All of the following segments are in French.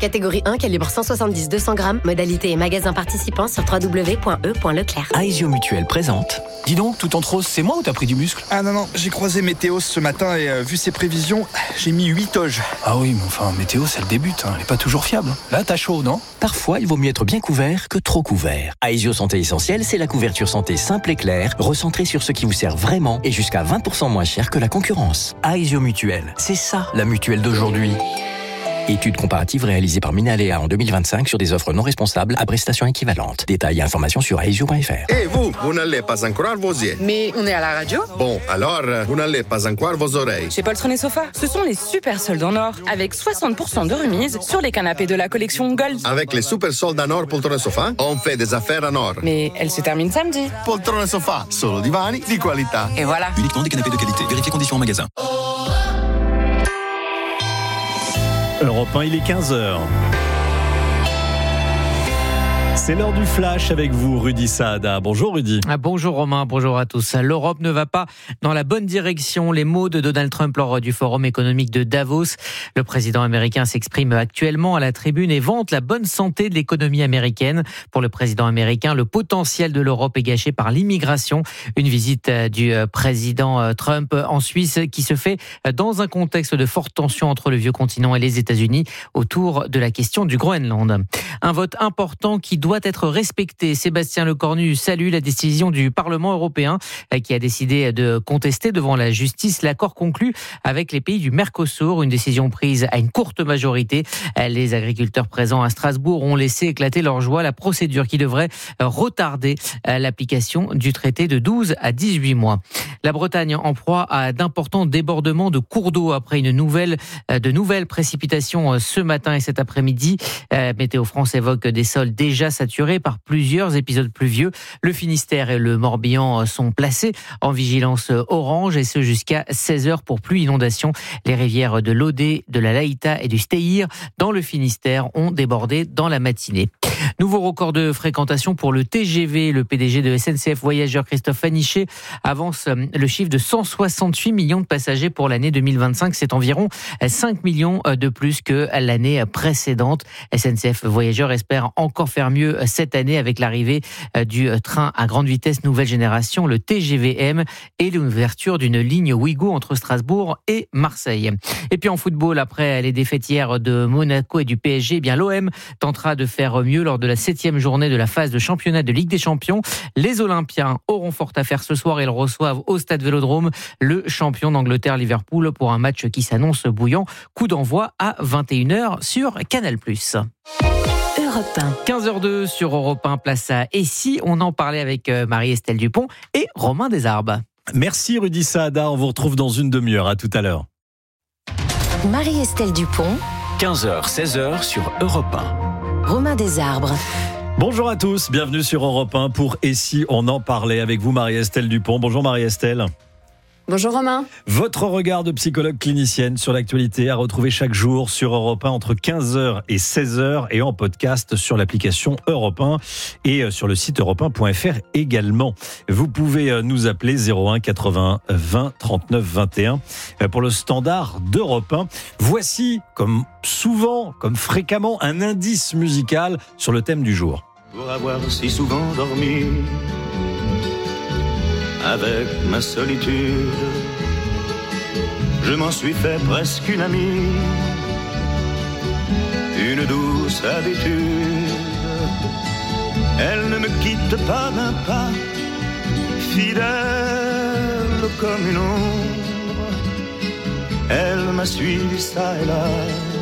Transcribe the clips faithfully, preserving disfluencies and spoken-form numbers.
Catégorie un, calibre cent soixante-dix à deux cents grammes. Modalité et magasin participants sur w w w point e point leclerc. Aesio Mutuelle présente. Dis donc, tout entre rose, c'est moi ou t'as pris du muscle? Ah non, non, j'ai croisé Météo ce matin et euh, vu ses prévisions, j'ai mis huit oges. Ah oui, mais enfin, Météo, ça le débute, hein. Elle est pas toujours fiable. Là, t'as chaud, non? Parfois, il vaut mieux être bien couvert que trop couvert. Aesio Santé Essentielle, c'est la couverture santé simple et claire, recentrée sur ce qui vous sert vraiment et jusqu'à vingt pour cent moins cher que la concurrence. Aesio Mutuelle, c'est ça, la mutuelle d'aujourd'hui. Étude comparative réalisée par Minalea en deux mille vingt-cinq sur des offres non responsables à prestations équivalentes. Détails et informations sur aesio point f r. Et vous, vous n'allez pas encore vos yeux. Mais on est à la radio. Bon, alors, vous n'allez pas encore vos oreilles. Chez Poltron et Sofa, ce sont les super soldes en or, avec soixante pour cent de remise sur les canapés de la collection Gold. Avec les super soldes en or Poltron et Sofa, on fait des affaires en or. Mais elle se termine samedi. Poltron et Sofa, solo divani di qualità. Et voilà. Uniquement des canapés de qualité. Vérifiez conditions en magasin. Europe un, il est quinze heures. C'est l'heure du flash avec vous, Rudy Saada. Bonjour Rudy. Ah, bonjour Romain, bonjour à tous. L'Europe ne va pas dans la bonne direction. Les mots de Donald Trump lors du forum économique de Davos. Le président américain s'exprime actuellement à la tribune et vante la bonne santé de l'économie américaine. Pour le président américain, le potentiel de l'Europe est gâché par l'immigration. Une visite du président Trump en Suisse qui se fait dans un contexte de forte tension entre le vieux continent et les États-Unis autour de la question du Groenland. Un vote important qui doit être respecté. Sébastien Lecornu salue la décision du Parlement européen qui a décidé de contester devant la justice l'accord conclu avec les pays du Mercosur. Une décision prise à une courte majorité. Les agriculteurs présents à Strasbourg ont laissé éclater leur joie. La procédure qui devrait retarder l'application du traité de douze à dix-huit mois. La Bretagne en proie à d'importants débordements de cours d'eau après une nouvelle, de nouvelles précipitations ce matin et cet après-midi. Météo France évoque des sols déjà saturés par plusieurs épisodes pluvieux. Le Finistère et le Morbihan sont placés en vigilance orange et ce jusqu'à seize heures pour pluie inondation. Les rivières de l'Odé, de la Laïta et du Steyr dans le Finistère ont débordé dans la matinée. Nouveau record de fréquentation pour le T G V. Le P D G de S N C F Voyageurs, Christophe Fanichet, avance le chiffre de cent soixante-huit millions de passagers pour l'année deux mille vingt-cinq. C'est environ cinq millions de plus que l'année précédente. S N C F Voyageurs espère encore faire mieux cette année avec l'arrivée du train à grande vitesse nouvelle génération, le T G V M, et l'ouverture d'une ligne Ouigo entre Strasbourg et Marseille. Et puis en football, après les défaites hier de Monaco et du P S G, eh bien l'O M tentera de faire mieux lors de la septième journée de la phase de championnat de Ligue des Champions. Les Olympiens auront fort à faire ce soir. Ils reçoivent au Stade Vélodrome le champion d'Angleterre Liverpool pour un match qui s'annonce bouillant. Coup d'envoi à vingt et une heures sur Canal plus. Europe un. quinze heures deux sur Europe un, place à Et si on en parlait avec Marie-Estelle Dupont et Romain Desarbes. Merci Rudy Saada, on vous retrouve dans une demi-heure. À tout à l'heure. Marie-Estelle Dupont. quinze heures, seize heures sur Europe un. Romain Desarbes. Bonjour à tous, bienvenue sur Europe un pour Et si on en parlait avec vous Marie-Estelle Dupont. Bonjour Marie-Estelle. Bonjour Romain. Votre regard de psychologue clinicienne sur l'actualité à retrouver chaque jour sur Europe un entre quinze heures et seize heures et en podcast sur l'application Europe un et sur le site europe un point f r également. Vous pouvez nous appeler zéro un quatre-vingts vingt trente-neuf vingt et un pour le standard d'Europe un. Voici, comme souvent, comme fréquemment, un indice musical sur le thème du jour. Pour avoir si souvent dormi avec ma solitude, je m'en suis fait presque une amie, une douce habitude. Elle ne me quitte pas d'un pas, fidèle comme une ombre. Elle m'a suivi ça et là,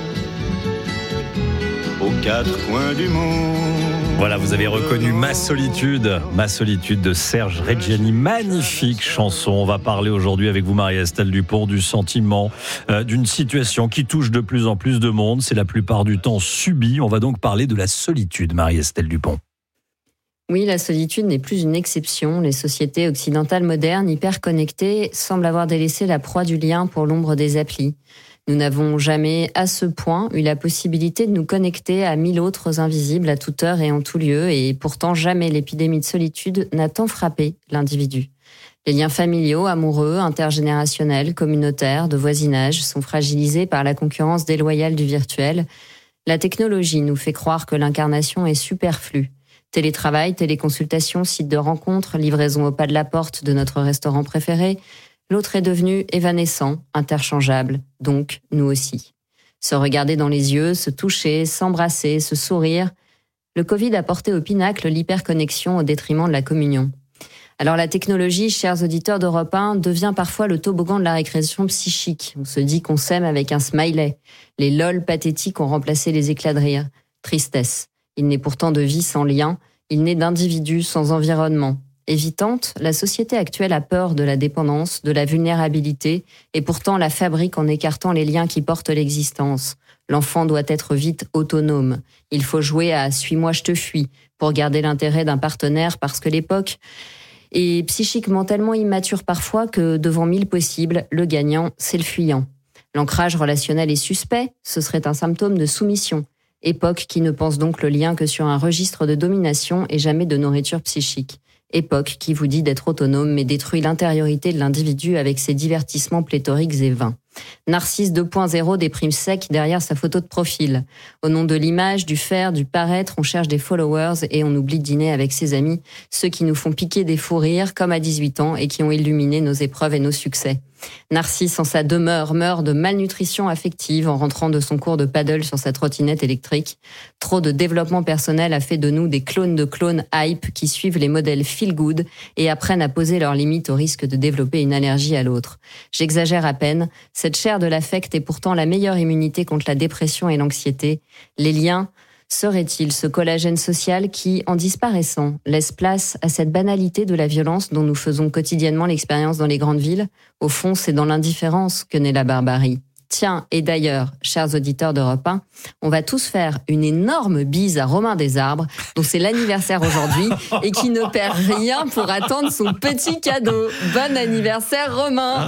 aux quatre coins du monde. Voilà, vous avez reconnu Ma solitude, Ma solitude de Serge Reggiani. Magnifique chanson. On va parler aujourd'hui avec vous, Marie-Estelle Dupont, du sentiment, euh, d'une situation qui touche de plus en plus de monde. C'est la plupart du temps subi. On va donc parler de la solitude, Marie-Estelle Dupont. Oui, la solitude n'est plus une exception. Les sociétés occidentales modernes, hyper connectées, semblent avoir délaissé la proie du lien pour l'ombre des applis. Nous n'avons jamais, à ce point, eu la possibilité de nous connecter à mille autres invisibles à toute heure et en tout lieu, et pourtant jamais l'épidémie de solitude n'a tant frappé l'individu. Les liens familiaux, amoureux, intergénérationnels, communautaires, de voisinage sont fragilisés par la concurrence déloyale du virtuel. La technologie nous fait croire que l'incarnation est superflue. Télétravail, téléconsultation, site de rencontre, livraison au pas de la porte de notre restaurant préféré. L'autre est devenu évanescent, interchangeable, donc nous aussi. Se regarder dans les yeux, se toucher, s'embrasser, se sourire. Le Covid a porté au pinacle l'hyperconnexion au détriment de la communion. Alors la technologie, chers auditeurs d'Europe un, devient parfois le toboggan de la récréation psychique. On se dit qu'on s'aime avec un smiley. Les lol pathétiques ont remplacé les éclats de rire. Tristesse. Il n'est pourtant de vie sans lien. Il n'est d'individu sans environnement. Évitante, la société actuelle a peur de la dépendance, de la vulnérabilité, et pourtant la fabrique en écartant les liens qui portent l'existence. L'enfant doit être vite autonome. Il faut jouer à « suis-moi, je te fuis » pour garder l'intérêt d'un partenaire parce que l'époque est psychiquement tellement immature parfois que devant mille possibles, le gagnant, c'est le fuyant. L'ancrage relationnel est suspect, ce serait un symptôme de soumission. Époque qui ne pense donc le lien que sur un registre de domination et jamais de nourriture psychique. Époque qui vous dit d'être autonome mais détruit l'intériorité de l'individu avec ses divertissements pléthoriques et vains. Narcisse deux point zéro déprime sec derrière sa photo de profil. Au nom de l'image, du faire, du paraître, on cherche des followers et on oublie de dîner avec ses amis, ceux qui nous font piquer des fous rires comme à dix-huit ans et qui ont illuminé nos épreuves et nos succès. Narcisse en sa demeure meurt de malnutrition affective en rentrant de son cours de paddle sur sa trottinette électrique. Trop de développement personnel a fait de nous des clones de clones hype qui suivent les modèles feel good et apprennent à poser leurs limites au risque de développer une allergie à l'autre. J'exagère à peine. Cette chair de l'affect est pourtant la meilleure immunité contre la dépression et l'anxiété. Les liens seraient-ils ce collagène social qui, en disparaissant, laisse place à cette banalité de la violence dont nous faisons quotidiennement l'expérience dans les grandes villes ? Au fond, c'est dans l'indifférence que naît la barbarie. Tiens, et d'ailleurs, chers auditeurs d'Europe un, on va tous faire une énorme bise à Romain Desarbres, dont c'est l'anniversaire aujourd'hui, et qui ne perd rien pour attendre son petit cadeau. Bon anniversaire, Romain.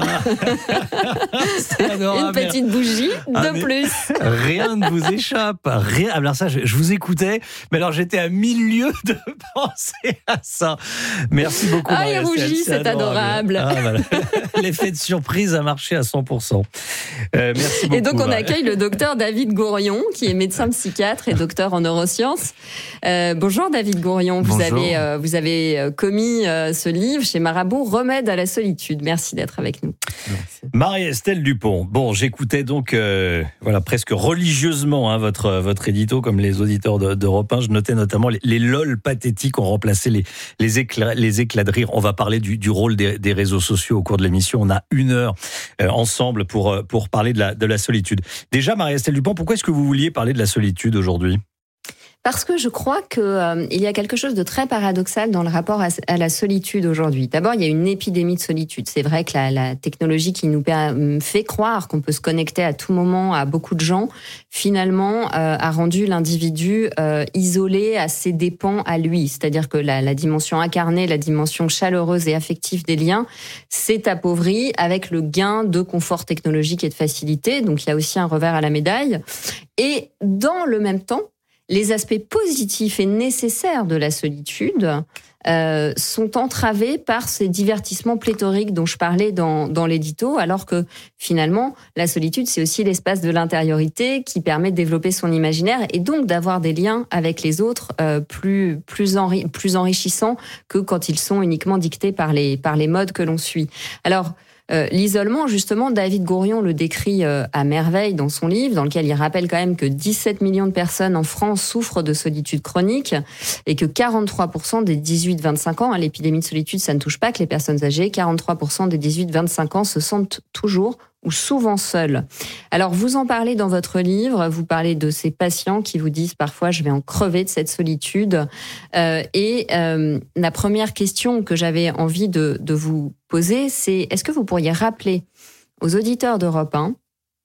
C'est adorable. Une petite bougie de ah, plus. Rien ne vous échappe. Rien. Alors ça, je, je vous écoutais, mais alors j'étais à mille lieues de penser à ça. Merci beaucoup. Ah, il rougit, c'est, c'est adorable. adorable. Ah, voilà. L'effet de surprise a marché à cent pour cent. Euh, merci beaucoup. Et donc on accueille le docteur David Gourion, qui est médecin psychiatre et docteur en neurosciences. Euh, bonjour David Gourion, vous bonjour. avez euh, vous avez commis euh, ce livre chez Marabout, Remède à la solitude. Merci d'être avec nous. Marie-Estelle Dupont. Bon, j'écoutais donc euh, voilà presque religieusement hein, votre votre édito comme les auditeurs de, d'Europe un. Je notais notamment les, les lol pathétiques ont remplacé les les éclats les éclats de rire. On va parler du, du rôle des, des réseaux sociaux au cours de l'émission. On a une heure euh, ensemble pour pour parler de la de la solitude. Déjà, Marie-Estelle Dupont, pourquoi est-ce que vous vouliez parler de la solitude aujourd'hui ? Parce que je crois que euh, il y a quelque chose de très paradoxal dans le rapport à, à la solitude aujourd'hui. D'abord, il y a une épidémie de solitude. C'est vrai que la, la technologie qui nous fait croire qu'on peut se connecter à tout moment à beaucoup de gens, finalement, euh, a rendu l'individu euh, isolé à ses dépens à lui. C'est-à-dire que la, la dimension incarnée, la dimension chaleureuse et affective des liens, s'est appauvrie avec le gain de confort technologique et de facilité. Donc, il y a aussi un revers à la médaille. Et dans le même temps, les aspects positifs et nécessaires de la solitude euh, sont entravés par ces divertissements pléthoriques dont je parlais dans, dans l'édito, alors que finalement, la solitude, c'est aussi l'espace de l'intériorité qui permet de développer son imaginaire et donc d'avoir des liens avec les autres euh, plus, plus, enri- plus enrichissants que quand ils sont uniquement dictés par les, par les modes que l'on suit. Alors, Euh, l'isolement, justement, David Gourion le décrit euh, à merveille dans son livre, dans lequel il rappelle quand même que dix-sept millions de personnes en France souffrent de solitude chronique et que quarante-trois pour cent des dix-huit vingt-cinq ans, hein, l'épidémie de solitude, ça ne touche pas que les personnes âgées, quarante-trois pour cent des dix-huit vingt-cinq ans se sentent toujours ou souvent seuls. Alors, vous en parlez dans votre livre, vous parlez de ces patients qui vous disent parfois « je vais en crever de cette solitude euh, ». Et euh, la première question que j'avais envie de, de vous poser, c'est est-ce que vous pourriez rappeler aux auditeurs d'Europe un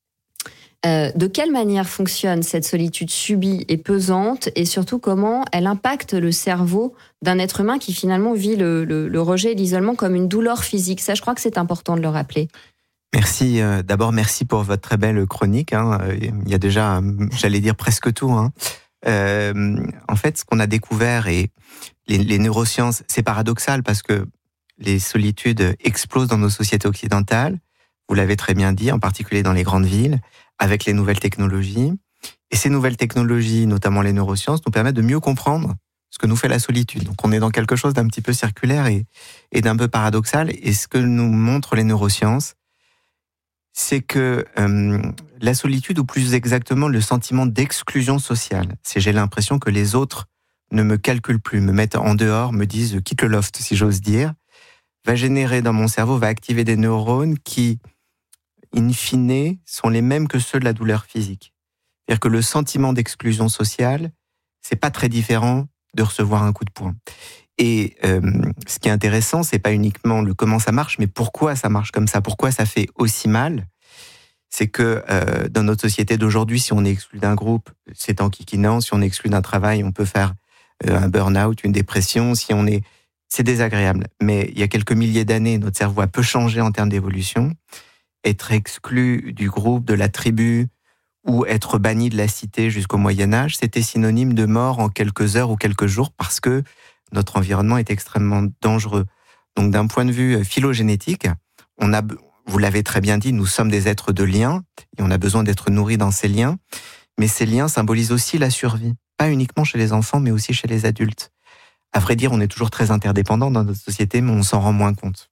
euh, de quelle manière fonctionne cette solitude subie et pesante et surtout comment elle impacte le cerveau d'un être humain qui finalement vit le, le, le rejet et l'isolement comme une douleur physique. Ça, je crois que c'est important de le rappeler. Merci. Euh, d'abord, merci pour votre très belle chronique. Hein. Il y a déjà, j'allais dire presque tout. Hein. Euh, en fait, ce qu'on a découvert et les, les neurosciences, c'est paradoxal parce que les solitudes explosent dans nos sociétés occidentales. Vous l'avez très bien dit, en particulier dans les grandes villes, avec les nouvelles technologies. Et ces nouvelles technologies, notamment les neurosciences, nous permettent de mieux comprendre ce que nous fait la solitude. Donc on est dans quelque chose d'un petit peu circulaire et, et d'un peu paradoxal. Et ce que nous montrent les neurosciences, c'est que euh, la solitude, ou plus exactement le sentiment d'exclusion sociale, c'est j'ai l'impression que les autres ne me calculent plus, me mettent en dehors, me disent « quitte le loft », si j'ose dire, va générer dans mon cerveau, va activer des neurones qui, in fine, sont les mêmes que ceux de la douleur physique. C'est-à-dire que le sentiment d'exclusion sociale, c'est pas très différent de recevoir un coup de poing. Et euh, ce qui est intéressant, c'est pas uniquement le comment ça marche, mais pourquoi ça marche comme ça, pourquoi ça fait aussi mal. C'est que euh, dans notre société d'aujourd'hui, si on est exclu d'un groupe, c'est enquiquinant. Si on est exclu d'un travail, on peut faire euh, un burn-out, une dépression. Si on est, c'est désagréable. Mais il y a quelques milliers d'années, notre cerveau a peu changé en termes d'évolution. Être exclu du groupe, de la tribu, ou être banni de la cité jusqu'au Moyen-Âge, c'était synonyme de mort en quelques heures ou quelques jours parce que notre environnement est extrêmement dangereux. Donc d'un point de vue phylogénétique, on a, vous l'avez très bien dit, nous sommes des êtres de liens et on a besoin d'être nourris dans ces liens. Mais ces liens symbolisent aussi la survie, pas uniquement chez les enfants, mais aussi chez les adultes. À vrai dire, on est toujours très interdépendants dans notre société, mais on s'en rend moins compte.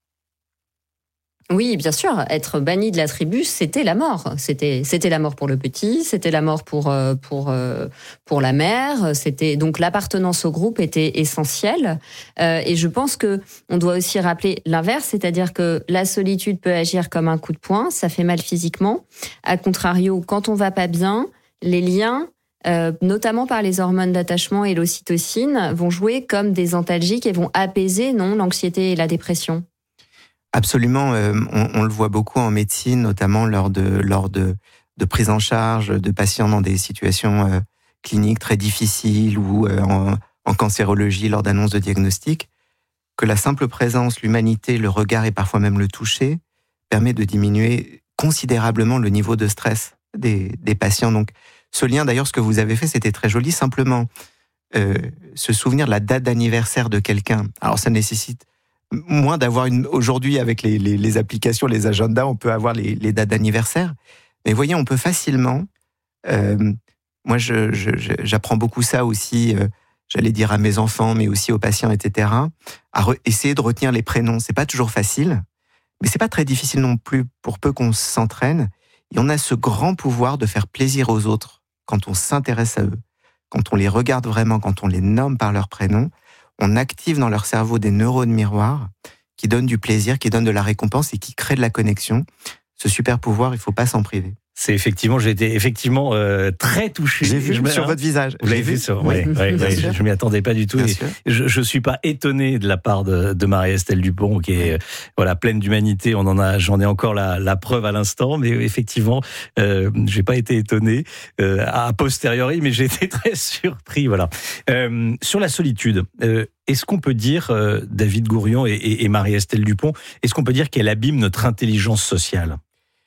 Oui, bien sûr. Être banni de la tribu, c'était la mort. C'était, c'était la mort pour le petit, c'était la mort pour pour pour la mère. C'était donc l'appartenance au groupe était essentielle. Euh, et je pense que on doit aussi rappeler l'inverse, c'est-à-dire que la solitude peut agir comme un coup de poing, ça fait mal physiquement. A contrario, quand on va pas bien, les liens, Euh, notamment par les hormones d'attachement et l'ocytocine, vont jouer comme des antalgiques et vont apaiser, non, l'anxiété et la dépression. Absolument, euh, on, on le voit beaucoup en médecine, notamment lors de lors de, de prise en charge de patients dans des situations euh, cliniques très difficiles ou euh, en, en cancérologie lors d'annonce de diagnostic, que la simple présence, l'humanité, le regard et parfois même le toucher permet de diminuer considérablement le niveau de stress des, des patients. Donc, ce lien, d'ailleurs, ce que vous avez fait, c'était très joli. Simplement, euh, se souvenir de la date d'anniversaire de quelqu'un. Alors, ça nécessite moins d'avoir une... Aujourd'hui, avec les, les, les applications, les agendas, on peut avoir les, les dates d'anniversaire. Mais voyez, on peut facilement... Euh, moi, je, je, j'apprends beaucoup ça aussi, euh, j'allais dire à mes enfants, mais aussi aux patients, et cetera, à re- essayer de retenir les prénoms. C'est pas toujours facile, mais c'est pas très difficile non plus, pour peu qu'on s'entraîne. Et on a ce grand pouvoir de faire plaisir aux autres quand on s'intéresse à eux, quand on les regarde vraiment, quand on les nomme par leur prénom. On active dans leur cerveau des neurones miroirs qui donnent du plaisir, qui donnent de la récompense et qui créent de la connexion. Ce super pouvoir, il ne faut pas s'en priver. C'est effectivement, j'ai été effectivement euh, très touché. J'ai vu je me, sur hein, votre visage. Vous l'avez vu sur, oui, oui, oui, oui je, je m'y attendais pas du tout. Et je, je suis pas étonné de la part de, de Marie-Estelle Dupont, qui est voilà pleine d'humanité. On en a, j'en ai encore la, la preuve à l'instant, mais effectivement, euh, j'ai pas été étonné euh, a posteriori, mais j'ai été très surpris. Voilà. Euh, sur la solitude. Euh, Est-ce qu'on peut dire, euh, David Gourion et, et, et Marie-Estelle Dupont, est-ce qu'on peut dire qu'elle abîme notre intelligence sociale ?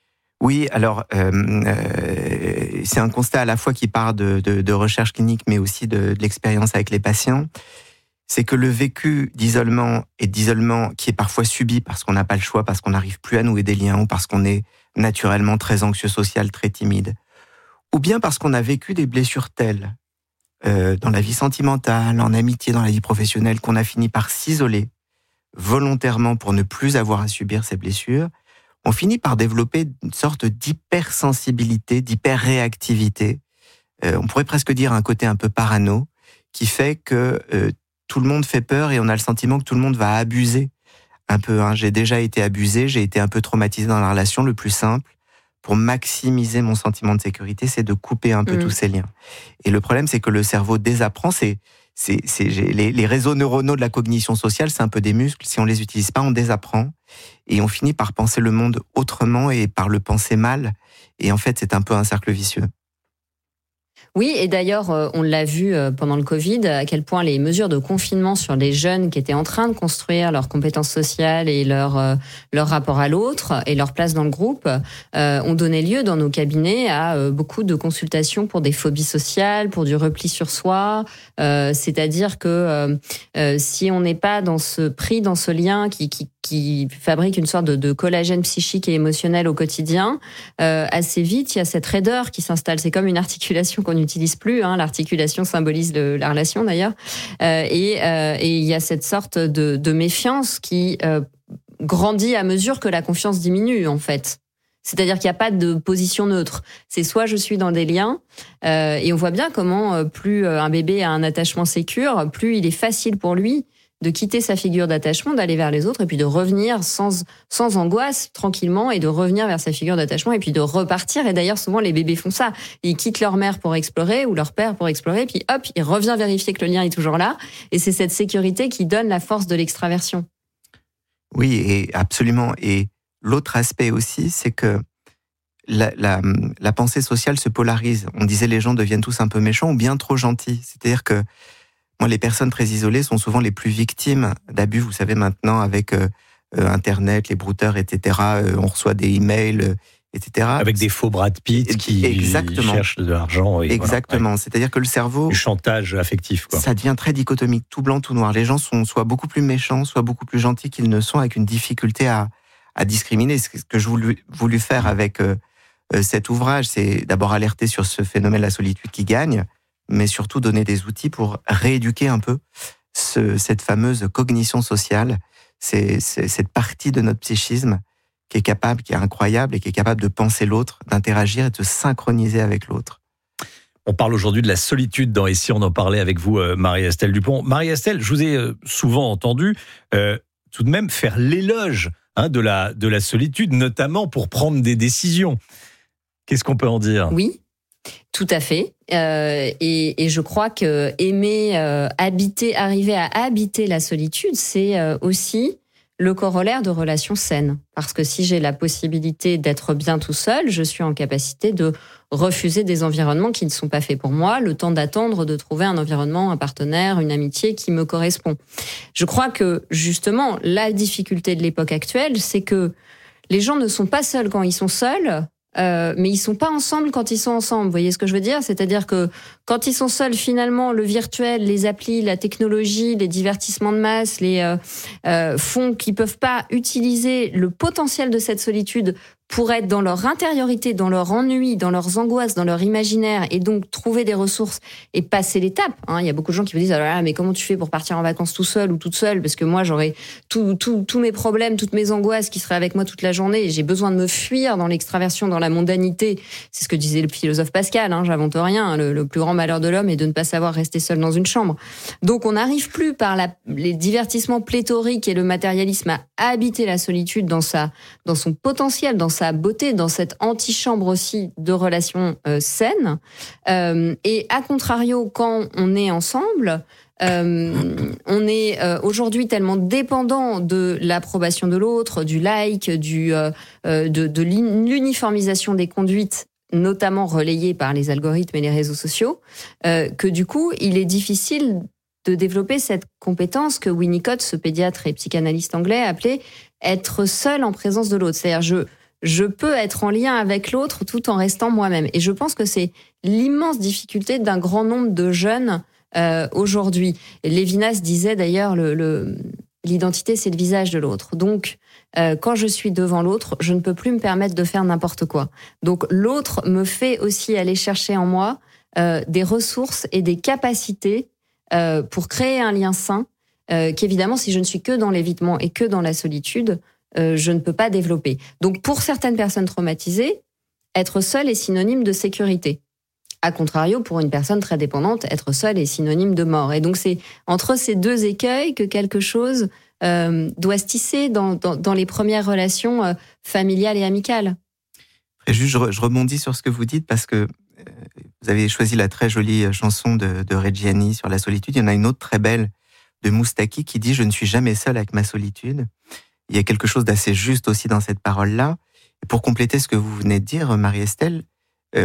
Oui, alors euh, euh, c'est un constat à la fois qui part de, de, de recherche clinique, mais aussi de, de l'expérience avec les patients. C'est que le vécu d'isolement et d'isolement qui est parfois subi parce qu'on n'a pas le choix, parce qu'on n'arrive plus à nouer des liens, ou parce qu'on est naturellement très anxieux social, très timide, ou bien parce qu'on a vécu des blessures telles euh, dans la vie sentimentale, en amitié, dans la vie professionnelle, qu'on a fini par s'isoler volontairement pour ne plus avoir à subir ces blessures. On finit par développer une sorte d'hypersensibilité, d'hyperréactivité. Euh, on pourrait presque dire un côté un peu parano, qui fait que euh, tout le monde fait peur et on a le sentiment que tout le monde va abuser un peu. Hein. J'ai déjà été abusé, j'ai été un peu traumatisé dans la relation. Le plus simple, pour maximiser mon sentiment de sécurité, c'est de couper un peu mmh. tous ces liens. Et le problème, c'est que le cerveau désapprend. C'est, c'est, c'est les, les réseaux neuronaux de la cognition sociale, c'est un peu des muscles. Si on les utilise pas, on désapprend. Et on finit par penser le monde autrement et par le penser mal. Et en fait, c'est un peu un cercle vicieux. Oui, et d'ailleurs, on l'a vu pendant le Covid, à quel point les mesures de confinement sur les jeunes qui étaient en train de construire leurs compétences sociales et leur, leur rapport à l'autre et leur place dans le groupe euh, ont donné lieu dans nos cabinets à beaucoup de consultations pour des phobies sociales, pour du repli sur soi. Euh, c'est-à-dire que euh, si on n'est pas dans ce, pris dans ce lien qui, qui qui fabrique une sorte de, de collagène psychique et émotionnel au quotidien, euh, assez vite, il y a cette raideur qui s'installe. C'est comme une articulation qu'on n'utilise plus. Hein. L'articulation symbolise le, la relation d'ailleurs. Euh, et, euh, et il y a cette sorte de, de méfiance qui euh, grandit à mesure que la confiance diminue, en fait. C'est-à-dire qu'il n'y a pas de position neutre. C'est soit je suis dans des liens, euh, et on voit bien comment euh, plus un bébé a un attachement sécure, plus il est facile pour lui de quitter sa figure d'attachement, d'aller vers les autres, et puis de revenir sans sans angoisse, tranquillement, et de revenir vers sa figure d'attachement, et puis de repartir. Et d'ailleurs, souvent, les bébés font ça. Ils quittent leur mère pour explorer, ou leur père pour explorer, puis hop, il revient vérifier que le lien est toujours là. Et c'est cette sécurité qui donne la force de l'extraversion. Oui, et absolument. Et l'autre aspect aussi, c'est que la, la, la pensée sociale se polarise. On disait les gens deviennent tous un peu méchants ou bien trop gentils. C'est-à-dire que moi, les personnes très isolées sont souvent les plus victimes d'abus. Vous savez, maintenant, avec euh, Internet, les brouteurs, et cetera, euh, on reçoit des emails, euh, et cetera. Avec des faux Brad Pitt qui Exactement. cherchent de l'argent. Et Exactement. Voilà, ouais. C'est-à-dire que le cerveau... Du chantage affectif, quoi. Ça devient très dichotomique, tout blanc, tout noir. Les gens sont soit beaucoup plus méchants, soit beaucoup plus gentils qu'ils ne sont, avec une difficulté à, à discriminer. Ce que je voulu, voulu faire avec euh, cet ouvrage, c'est d'abord alerter sur ce phénomène de la solitude qui gagne, mais surtout donner des outils pour rééduquer un peu ce, cette fameuse cognition sociale, c'est, c'est cette partie de notre psychisme qui est capable, qui est incroyable et qui est capable de penser l'autre, d'interagir et de se synchroniser avec l'autre. On parle aujourd'hui de la solitude dans Et si on en parlait avec vous, Marie-Estelle Dupont. Marie-Estelle, je vous ai souvent entendu euh, tout de même faire l'éloge hein, de, la, de la solitude, notamment pour prendre des décisions. Qu'est-ce qu'on peut en dire ? Oui. Tout à fait. Euh, et, et je crois que aimer euh, habiter, arriver à habiter la solitude, c'est euh, aussi le corollaire de relations saines. Parce que si j'ai la possibilité d'être bien tout seul, je suis en capacité de refuser des environnements qui ne sont pas faits pour moi, le temps d'attendre de trouver un environnement, un partenaire, une amitié qui me correspond. Je crois que justement, la difficulté de l'époque actuelle, c'est que les gens ne sont pas seuls quand ils sont seuls, Euh, mais ils sont pas ensemble quand ils sont ensemble. Vous voyez ce que je veux dire ? C'est-à-dire que quand ils sont seuls, finalement, le virtuel, les applis, la technologie, les divertissements de masse, les euh, euh, font qu'ils peuvent pas utiliser le potentiel de cette solitude pour être dans leur intériorité, dans leur ennui, dans leurs angoisses, dans leur imaginaire, et donc trouver des ressources et passer l'étape. Hein, il y a beaucoup de gens qui me disent ah, « mais comment tu fais pour partir en vacances tout seul ou toute seule ? Parce que moi, j'aurais tous tout, tout mes problèmes, toutes mes angoisses qui seraient avec moi toute la journée, et j'ai besoin de me fuir dans l'extraversion, dans la mondanité. » C'est ce que disait le philosophe Pascal, hein, j'invente rien. Le, le plus grand malheur de l'homme est de ne pas savoir rester seul dans une chambre. Donc on n'arrive plus par la, les divertissements pléthoriques et le matérialisme à habiter la solitude dans, sa, dans son potentiel, dans sa beauté, dans cette antichambre aussi de relations euh, saines. Euh, et à contrario, quand on est ensemble, euh, on est euh, aujourd'hui tellement dépendant de l'approbation de l'autre, du like, du, euh, de, de l'uniformisation des conduites, notamment relayées par les algorithmes et les réseaux sociaux, euh, que du coup, il est difficile de développer cette compétence que Winnicott, ce pédiatre et psychanalyste anglais, appelait être seul en présence de l'autre. C'est-à-dire, je, je peux être en lien avec l'autre tout en restant moi-même. Et je pense que c'est l'immense difficulté d'un grand nombre de jeunes euh, aujourd'hui. Lévinas disait d'ailleurs, le, le, l'identité, c'est le visage de l'autre. Donc, euh, quand je suis devant l'autre, je ne peux plus me permettre de faire n'importe quoi. Donc, l'autre me fait aussi aller chercher en moi euh, des ressources et des capacités euh, pour créer un lien sain, euh, qu'évidemment, si je ne suis que dans l'évitement et que dans la solitude, euh, je ne peux pas développer. Donc, pour certaines personnes traumatisées, être seul est synonyme de sécurité. A contrario, pour une personne très dépendante, être seul est synonyme de mort. Et donc, c'est entre ces deux écueils que quelque chose euh, doit se tisser dans, dans, dans les premières relations euh, familiales et amicales. Et juste, je, je rebondis sur ce que vous dites parce que euh, vous avez choisi la très jolie chanson de, de Reggiani sur la solitude. Il y en a une autre très belle de Moustaki qui dit « Je ne suis jamais seul avec ma solitude ». Il y a quelque chose d'assez juste aussi dans cette parole-là. Et pour compléter ce que vous venez de dire, Marie-Estelle, euh,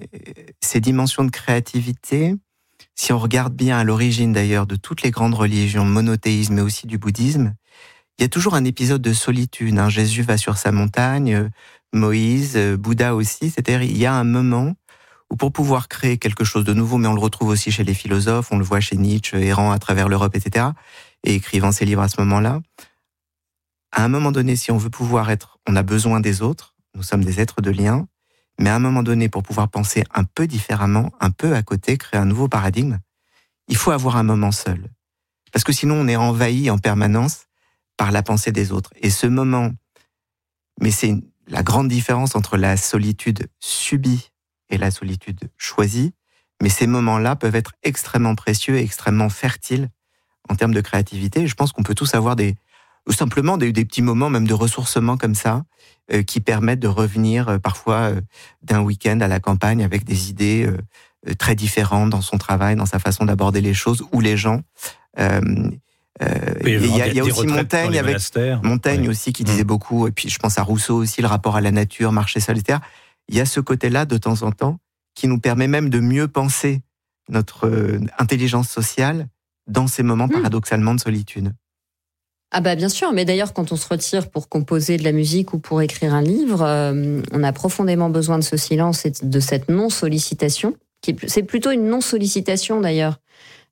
ces dimensions de créativité, si on regarde bien à l'origine d'ailleurs de toutes les grandes religions, monothéisme mais aussi du bouddhisme, il y a toujours un épisode de solitude. Hein. Jésus va sur sa montagne, Moïse, Bouddha aussi. C'est-à-dire il y a un moment où pour pouvoir créer quelque chose de nouveau, mais on le retrouve aussi chez les philosophes, on le voit chez Nietzsche, errant à travers l'Europe, et cetera, et écrivant ses livres à ce moment-là, à un moment donné, si on veut pouvoir être, on a besoin des autres, nous sommes des êtres de lien, mais à un moment donné, pour pouvoir penser un peu différemment, un peu à côté, créer un nouveau paradigme, il faut avoir un moment seul. Parce que sinon, on est envahi en permanence par la pensée des autres. Et ce moment, mais c'est la grande différence entre la solitude subie et la solitude choisie, mais ces moments-là peuvent être extrêmement précieux et extrêmement fertiles en termes de créativité. Je pense qu'on peut tous avoir des, ou simplement des, des petits moments même de ressourcement comme ça, euh, qui permettent de revenir euh, parfois euh, d'un week-end à la campagne avec des idées euh, très différentes dans son travail, dans sa façon d'aborder les choses ou les gens. Euh, euh, il y a, il y a aussi Montaigne, avec Montaigne ouais. aussi qui disait mmh. beaucoup, et puis je pense à Rousseau aussi, le rapport à la nature, marcher solitaire. Il y a ce côté-là de temps en temps qui nous permet même de mieux penser notre euh, intelligence sociale dans ces moments mmh. paradoxalement de solitude. Ah bah bien sûr, mais d'ailleurs quand on se retire pour composer de la musique ou pour écrire un livre, euh, on a profondément besoin de ce silence et de cette non-sollicitation. Qui est, c'est plutôt une non-sollicitation d'ailleurs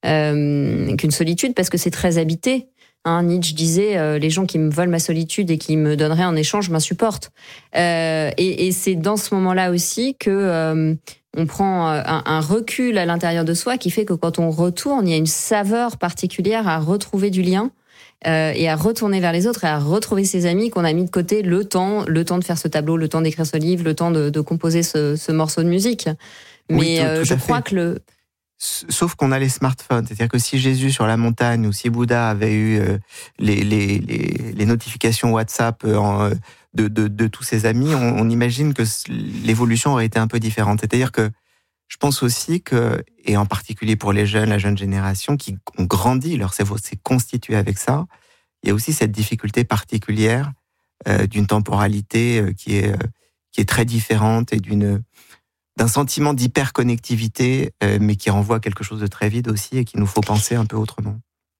euh, qu'une solitude, parce que c'est très habité. Hein, Nietzsche disait euh, les gens qui me volent ma solitude et qui me donneraient en échange m'insupportent. Euh, et, et c'est dans ce moment-là aussi que euh, on prend un, un recul à l'intérieur de soi qui fait que quand on retourne, il y a une saveur particulière à retrouver du lien. Euh, et à retourner vers les autres et à retrouver ses amis qu'on a mis de côté le temps, le temps de faire ce tableau, le temps d'écrire ce livre, le temps de, de composer ce, ce morceau de musique. Mais oui, tout, euh, tout je crois fait. que le... Sauf qu'on a les smartphones, c'est-à-dire que si Jésus sur la montagne ou si Bouddha avait eu euh, les, les, les, les notifications WhatsApp euh, de, de, de tous ses amis, on, on imagine que l'évolution aurait été un peu différente. C'est-à-dire que je pense aussi que, et en particulier pour les jeunes, la jeune génération qui ont grandi, leur cerveau s'est constitué avec ça, il y a aussi cette difficulté particulière euh, d'une temporalité euh, qui est, euh, qui est très différente et d'une, d'un sentiment d'hyperconnectivité, euh, mais qui renvoie à quelque chose de très vide aussi et qu'il nous faut penser un peu autrement.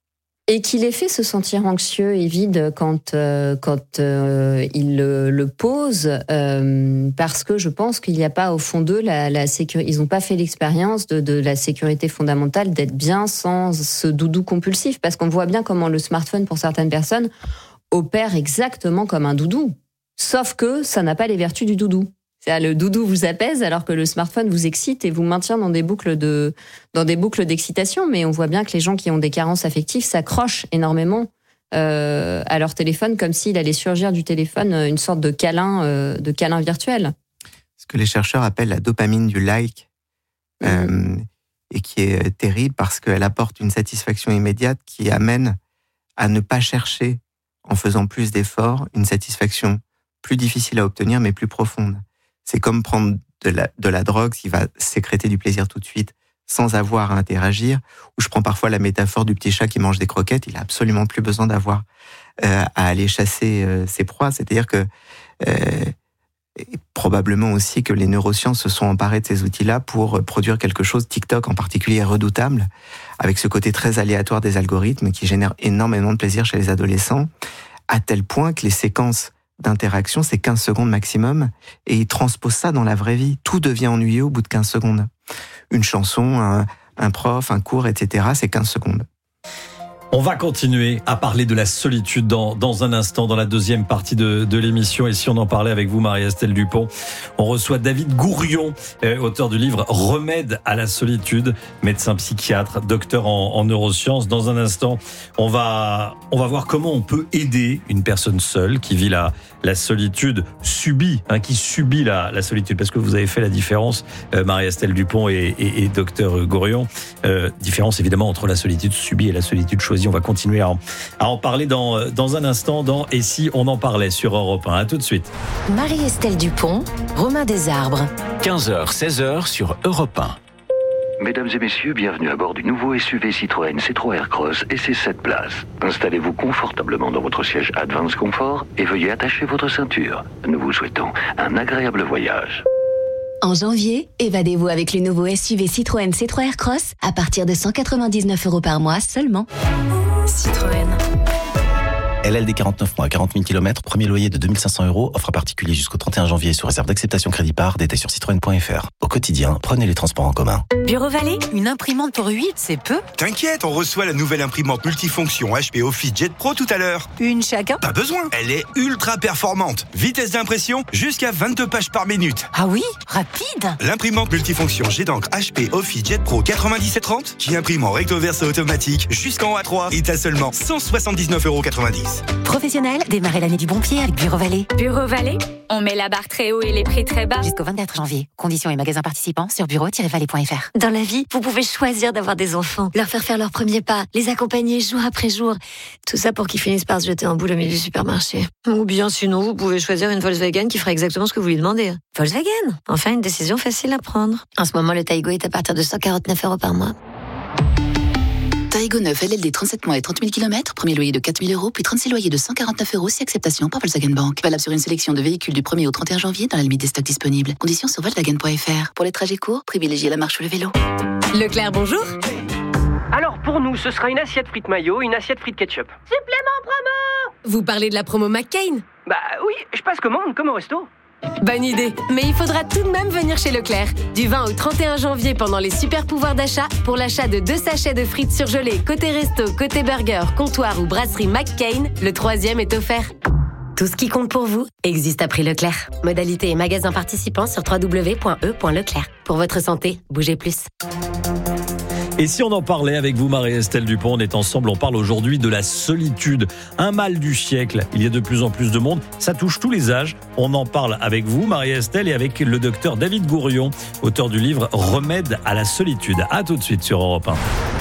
Et qui les fait se sentir anxieux et vide quand, euh, quand euh, ils le, le posent, euh, parce que je pense qu'il n'y a pas au fond d'eux la, la sécurité. Ils n'ont pas fait l'expérience de, de la sécurité fondamentale d'être bien sans ce doudou compulsif, parce qu'on voit bien comment le smartphone, pour certaines personnes, opère exactement comme un doudou. Sauf que ça n'a pas les vertus du doudou. Le doudou vous apaise alors que le smartphone vous excite et vous maintient dans des boucles de, dans des boucles d'excitation. Mais on voit bien que les gens qui ont des carences affectives s'accrochent énormément euh, à leur téléphone, comme s'il allait surgir du téléphone une sorte de câlin, euh, de câlin virtuel. Ce que les chercheurs appellent la dopamine du like, mmh. euh, et qui est terrible parce qu'elle apporte une satisfaction immédiate qui amène à ne pas chercher, en faisant plus d'efforts, une satisfaction plus difficile à obtenir mais plus profonde. C'est comme prendre de la, de la drogue qui va sécréter du plaisir tout de suite sans avoir à interagir. Ou je prends parfois la métaphore du petit chat qui mange des croquettes, il a absolument plus besoin d'avoir euh, à aller chasser euh, ses proies. C'est-à-dire que euh, probablement aussi que les neurosciences se sont emparées de ces outils-là pour produire quelque chose, TikTok en particulier, redoutable, avec ce côté très aléatoire des algorithmes qui génère énormément de plaisir chez les adolescents, à tel point que les séquences d'interaction, c'est quinze secondes maximum, et ils transposent ça dans la vraie vie. Tout devient ennuyeux au bout de quinze secondes. Une chanson, un, un prof, un cours, et cetera, c'est quinze secondes. On va continuer à parler de la solitude dans, dans un instant, dans la deuxième partie de, de l'émission. Et si on en parlait avec vous, Marie-Estelle Dupont, on reçoit David Gourion, euh, auteur du livre Remède à la solitude, médecin psychiatre, docteur en, en neurosciences. Dans un instant, on va, on va voir comment on peut aider une personne seule qui vit la, la solitude subie, hein, qui subit la, la solitude. Parce que vous avez fait la différence, euh, Marie-Estelle Dupont et, et, et docteur Gourion. Euh, différence évidemment entre la solitude subie et la solitude choisie. On va continuer à en, à en parler dans, dans un instant dans Et si on en parlait sur Europe un. À tout de suite. Marie-Estelle Dupont, Romain Desarbres. quinze heures, seize heures sur Europe un. Mesdames et messieurs, bienvenue à bord du nouveau S U V Citroën C trois Aircross et ses sept places. Installez-vous confortablement dans votre siège Advance Comfort et veuillez attacher votre ceinture. Nous vous souhaitons un agréable voyage. En janvier, évadez-vous avec le nouveau S U V Citroën C trois Aircross à partir de cent quatre-vingt-dix-neuf euros par mois seulement. Citroën. L L D quarante-neuf mois, quarante mille kilomètres, premier loyer de deux mille cinq cents euros, offre à particulier jusqu'au trente et un janvier sous réserve d'acceptation crédit par, détail sur citroën point f r. Au quotidien, prenez les transports en commun. Bureau Vallée, une imprimante pour huit, c'est peu. T'inquiète, on reçoit la nouvelle imprimante multifonction H P OfficeJet Pro tout à l'heure. Une chacun? Pas besoin, elle est ultra performante. Vitesse d'impression, jusqu'à vingt-deux pages par minute. Ah oui, rapide. L'imprimante multifonction G d'encre H P OfficeJet Pro quatre-vingt-dix-sept trente qui imprime en recto verso automatique jusqu'en A trois est à seulement cent soixante-dix-neuf euros quatre-vingt-dix. Professionnel, démarrez l'année du bon pied avec Bureau Vallée. Bureau Vallée, on met la barre très haut et les prix très bas. Jusqu'au vingt-quatre janvier. Conditions et magasins participants sur bureau tiret vallée point f r. Dans la vie, vous pouvez choisir d'avoir des enfants, leur faire faire leurs premiers pas, les accompagner jour après jour. Tout ça pour qu'ils finissent par se jeter en boule au milieu du supermarché. Ou bien sinon, vous pouvez choisir une Volkswagen qui fera exactement ce que vous lui demandez. Volkswagen, enfin une décision facile à prendre. En ce moment, le Taigo est à partir de cent quarante-neuf euros par mois. Taigo neuf L L D trente-sept mois et trente mille kilomètres, premier loyer de quatre mille euros, puis trente-six loyers de cent quarante-neuf euros si acceptation par Volkswagen Bank. Valable sur une sélection de véhicules du premier au trente et un janvier dans la limite des stocks disponibles. Conditions sur volkswagen point f r. Pour les trajets courts, privilégiez la marche ou le vélo. Leclerc, bonjour. Alors pour nous, ce sera une assiette frites mayo, une assiette frites ketchup. Supplément promo. Vous parlez de la promo McCain? Bah oui, je passe commande comme au resto. Bonne idée, mais il faudra tout de même venir chez Leclerc. Du vingt au trente et un janvier pendant les super pouvoirs d'achat, pour l'achat de deux sachets de frites surgelées côté resto, côté burger, comptoir ou brasserie McCain, le troisième est offert. Tout ce qui compte pour vous existe à prix Leclerc. Modalité et magasins participants sur w w w point e point leclerc. Pour votre santé, bougez plus. Et si on en parlait avec vous, Marie-Estelle Dupont, on est ensemble, on parle aujourd'hui de la solitude. Un mal du siècle, il y a de plus en plus de monde, ça touche tous les âges. On en parle avec vous, Marie-Estelle, et avec le docteur David Gourion, auteur du livre Remède à la solitude. À tout de suite sur Europe un.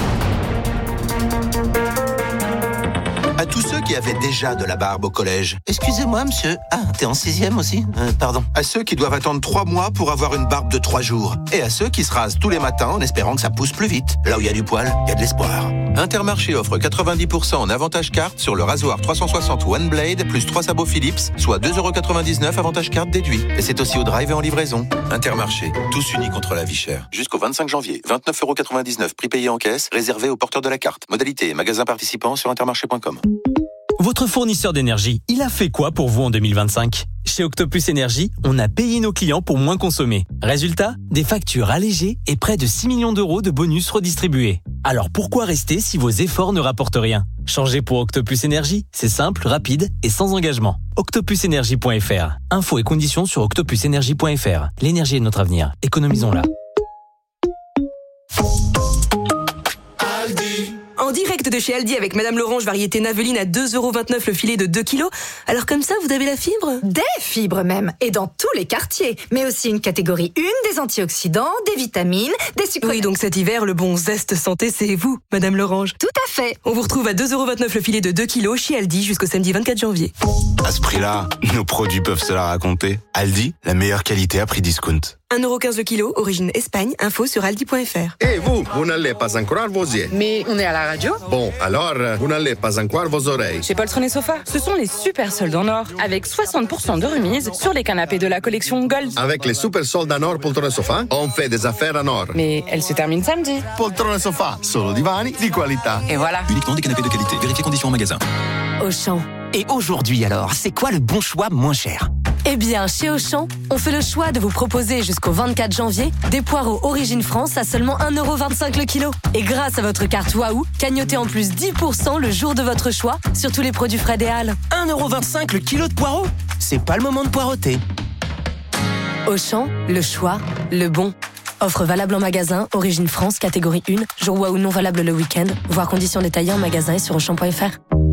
À tous ceux qui avaient déjà de la barbe au collège. Excusez-moi, monsieur. Ah, t'es en sixième aussi euh, Pardon. À ceux qui doivent attendre trois mois pour avoir une barbe de trois jours. Et à ceux qui se rasent tous les matins en espérant que ça pousse plus vite. Là où il y a du poil, il y a de l'espoir. Intermarché offre quatre-vingt-dix pour cent en avantage carte sur le rasoir trois cent soixante One Blade plus trois sabots Philips, soit deux euros quatre-vingt-dix-neuf avantage carte déduit. Et c'est aussi au drive et en livraison. Intermarché, tous unis contre la vie chère. Jusqu'au vingt-cinq janvier, vingt-neuf euros quatre-vingt-dix-neuf prix payé en caisse, réservé aux porteurs de la carte. Modalité et magasins participants sur intermarché point com. Votre fournisseur d'énergie, il a fait quoi pour vous en deux mille vingt-cinq ? Chez Octopus Énergie, on a payé nos clients pour moins consommer. Résultat, des factures allégées et près de six millions d'euros de bonus redistribués. Alors pourquoi rester si vos efforts ne rapportent rien ? Changez pour Octopus Énergie, c'est simple, rapide et sans engagement. octopus énergie point f r. Infos et conditions sur octopus énergie point f r. L'énergie est notre avenir. Économisons-la. En direct de chez Aldi avec Madame Lorange, variété Naveline à deux euros vingt-neuf le filet de deux kilos. Alors comme ça, vous avez la fibre ? Des fibres même, et dans tous les quartiers. Mais aussi une catégorie un, des antioxydants, des vitamines, des sucres... Oui, donc cet hiver, le bon zeste santé, c'est vous, Madame Lorange. Tout à fait. On vous retrouve à deux euros vingt-neuf le filet de deux kilos chez Aldi jusqu'au samedi vingt-quatre janvier. À ce prix-là, nos produits peuvent se la raconter. Aldi, la meilleure qualité à prix discount. un euro quinze le kilo, origine Espagne, info sur aldi point f r. Et vous, vous n'allez pas encore à vos yeux. Mais on est à la radio. Bon, alors, vous n'allez pas encore à vos oreilles. Chez Poltron et Sofa, ce sont les super soldes en or, avec soixante pour cent de remise sur les canapés de la collection Gold. Avec les super soldes en or Poltron et Sofa, on fait des affaires en or. Mais elle se termine samedi. Poltron et Sofa, solo divani di qualità. Et voilà. Uniquement des canapés de qualité. Vérifiez conditions en magasin. Auchan. Et aujourd'hui alors, c'est quoi le bon choix moins cher ? Eh bien, chez Auchan, on fait le choix de vous proposer jusqu'au vingt-quatre janvier des poireaux Origine France à seulement un euro vingt-cinq le kilo. Et grâce à votre carte Waouh, cagnotez en plus dix pour cent le jour de votre choix sur tous les produits frais des Halles. un euro vingt-cinq le kilo de poireaux ? C'est pas le moment de poireauter. Auchan, le choix, le bon. Offre valable en magasin, Origine France, catégorie un, jour Waouh non valable le week-end. Voir conditions détaillées en magasin et sur auchan point f r.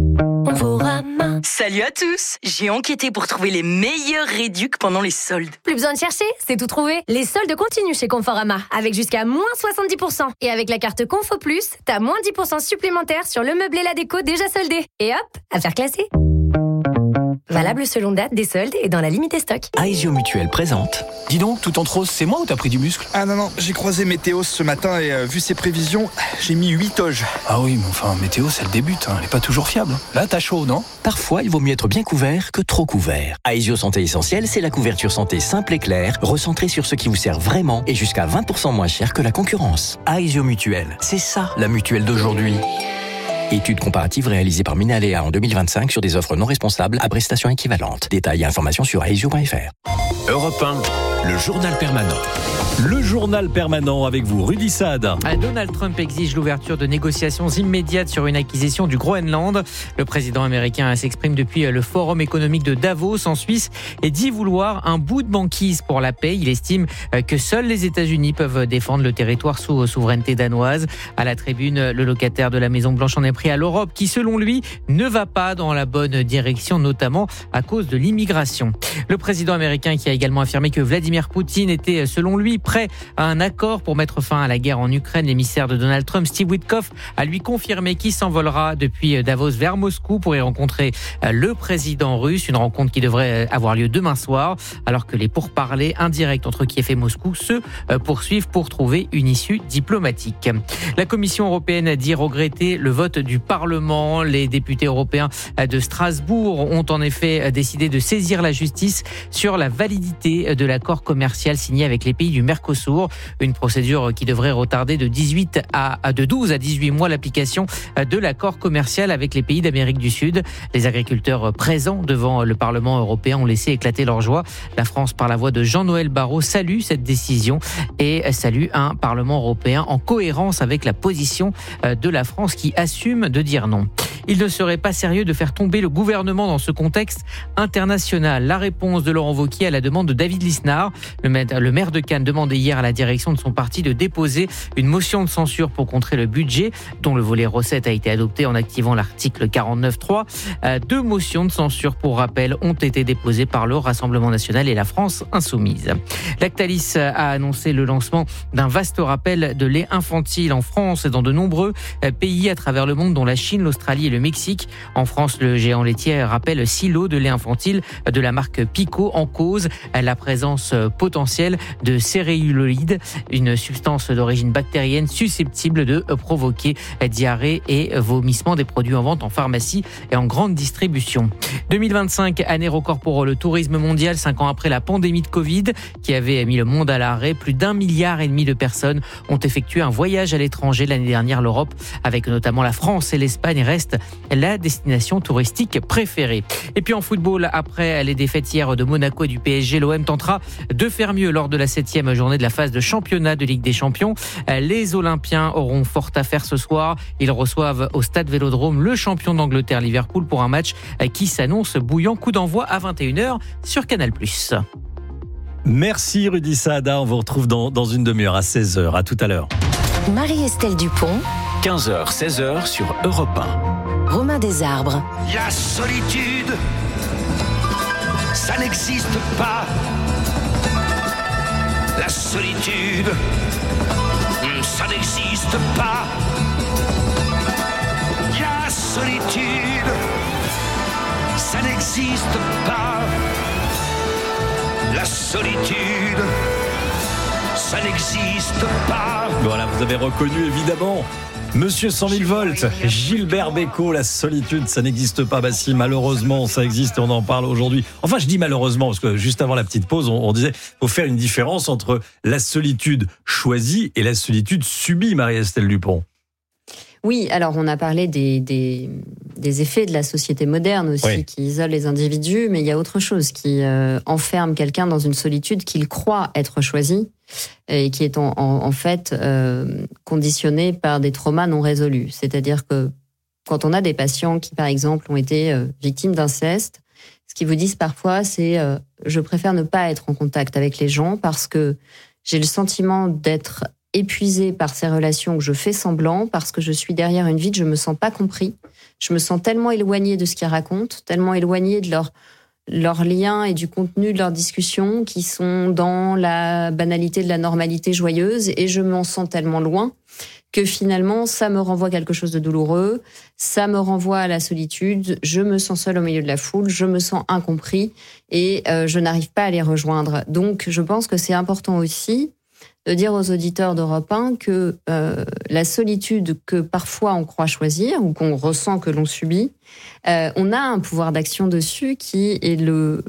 Salut à tous, j'ai enquêté pour trouver les meilleurs réducs pendant les soldes. Plus besoin de chercher, c'est tout trouvé. Les soldes continuent chez Conforama, avec jusqu'à moins soixante-dix pour cent. Et avec la carte Confo Plus, t'as moins dix pour cent supplémentaires sur le meuble et la déco déjà soldés. Et hop, affaire classée. Valable selon date des soldes et dans la limite des stocks. Aesio Mutuelle présente. Dis donc, tout entre rose, c'est moi ou t'as pris du muscle ? Ah non, non, j'ai croisé Météo ce matin et euh, vu ses prévisions, j'ai mis huit toges. Ah oui, mais enfin, Météo, c'est le début, hein. Elle est pas toujours fiable. Là, t'as chaud, non ? Parfois, il vaut mieux être bien couvert que trop couvert. Aesio Santé Essentielle, c'est la couverture santé simple et claire, recentrée sur ce qui vous sert vraiment et jusqu'à vingt pour cent moins cher que la concurrence. Aesio Mutuelle, c'est ça, la mutuelle d'aujourd'hui. Étude comparative réalisée par Minalea en deux mille vingt-cinq sur des offres non responsables à prestations équivalentes. Détails et informations sur aesio point f r. Europe un, le journal permanent. Le journal permanent avec vous, Rudy Saad. Donald Trump exige l'ouverture de négociations immédiates sur une acquisition du Groenland. Le président américain s'exprime depuis le Forum économique de Davos en Suisse et dit vouloir un bout de banquise pour la paix. Il estime que seuls les États-Unis peuvent défendre le territoire sous souveraineté danoise. À la tribune, le locataire de la Maison-Blanche en est pris à l'Europe qui, selon lui, ne va pas dans la bonne direction, notamment à cause de l'immigration. Le président américain qui a également affirmé que Vladimir Poutine était, selon lui, prêt à un accord pour mettre fin à la guerre en Ukraine. L'émissaire de Donald Trump, Steve Witkoff, a lui confirmé qu'il s'envolera depuis Davos vers Moscou pour y rencontrer le président russe. Une rencontre qui devrait avoir lieu demain soir, alors que les pourparlers indirects entre Kiev et Moscou se poursuivent pour trouver une issue diplomatique. La Commission européenne a dit regretter le vote du Parlement. Les députés européens de Strasbourg ont en effet décidé de saisir la justice sur la validité de l'accord commercial signé avec les pays du Mercosur, une procédure qui devrait retarder de dix-huit à de douze à dix-huit mois l'application de l'accord commercial avec les pays d'Amérique du Sud. Les agriculteurs présents devant le Parlement européen ont laissé éclater leur joie. La France, par la voix de Jean-Noël Barrot, salue cette décision et salue un Parlement européen en cohérence avec la position de la France qui assume de dire non. Il ne serait pas sérieux de faire tomber le gouvernement dans ce contexte international. La réponse de Laurent Wauquiez à la demande de David Lisnard. Le maire de Cannes demandait hier à la direction de son parti de déposer une motion de censure pour contrer le budget, dont le volet recettes a été adopté en activant l'article quarante-neuf point trois. Deux motions de censure, pour rappel, ont été déposées par le Rassemblement national et la France insoumise. Lactalis a annoncé le lancement d'un vaste rappel de lait infantile en France et dans de nombreux pays à travers le monde, dont la Chine, l'Australie et le Mexique. En France, le géant laitier rappelle six lots de lait infantile de la marque Pico, en cause la présence potentielle de céréuloïdes, une substance d'origine bactérienne susceptible de provoquer diarrhée et vomissement, des produits en vente en pharmacie et en grande distribution. deux mille vingt-cinq, année record pour le tourisme mondial, cinq ans après la pandémie de Covid qui avait mis le monde à l'arrêt. Plus d'un milliard et demi de personnes ont effectué un voyage à l'étranger l'année dernière. L'Europe, avec notamment la France et l'Espagne, reste la destination touristique préférée. Et puis en football, après les défaites hier de Monaco et du P S G, l'O M tentera de faire mieux lors de la septième journée de la phase de championnat de Ligue des Champions. Les Olympiens auront fort à faire ce soir. Ils reçoivent au Stade Vélodrome le champion d'Angleterre, Liverpool, pour un match qui s'annonce bouillant. Coup d'envoi à vingt et une heures sur Canal plus. Merci Rudy Saada, on vous retrouve dans, dans une demi-heure à seize heures. À tout à l'heure. Marie-Estelle Dupont. quinze heures, seize heures sur Europe un. Romain Desarbres. La solitude, ça n'existe pas. La solitude, ça n'existe pas. La solitude, ça n'existe pas. La solitude, ça n'existe pas. Voilà, vous avez reconnu évidemment Monsieur cent mille volts, Gilbert Bécaud, la solitude, ça n'existe pas. Bah si, malheureusement, ça existe et on en parle aujourd'hui. Enfin, je dis malheureusement, parce que juste avant la petite pause, on, on disait qu'il faut faire une différence entre la solitude choisie et la solitude subie, Marie-Estelle Dupont. Oui, alors on a parlé des, des, des effets de la société moderne aussi, oui, qui isolent les individus, mais il y a autre chose qui euh, enferme quelqu'un dans une solitude qu'il croit être choisie et qui est en, en, en fait euh, conditionnée par des traumas non résolus. C'est-à-dire que quand on a des patients qui, par exemple, ont été euh, victimes d'inceste, ce qu'ils vous disent parfois, c'est euh, « je préfère ne pas être en contact avec les gens parce que j'ai le sentiment d'être épuisée par ces relations, que je fais semblant, parce que je suis derrière une vitre, je me sens pas compris. Je me sens tellement éloignée de ce qu'ils racontent, tellement éloignée de leur, leurs liens et du contenu de leurs discussions qui sont dans la banalité de la normalité joyeuse, et je m'en sens tellement loin que finalement, ça me renvoie quelque chose de douloureux, ça me renvoie à la solitude, je me sens seule au milieu de la foule, je me sens incompris et euh, je n'arrive pas à les rejoindre. Donc, je pense que c'est important aussi de dire aux auditeurs d'Europe un que euh, la solitude que parfois on croit choisir ou qu'on ressent que l'on subit, euh, on a un pouvoir d'action dessus qui est le,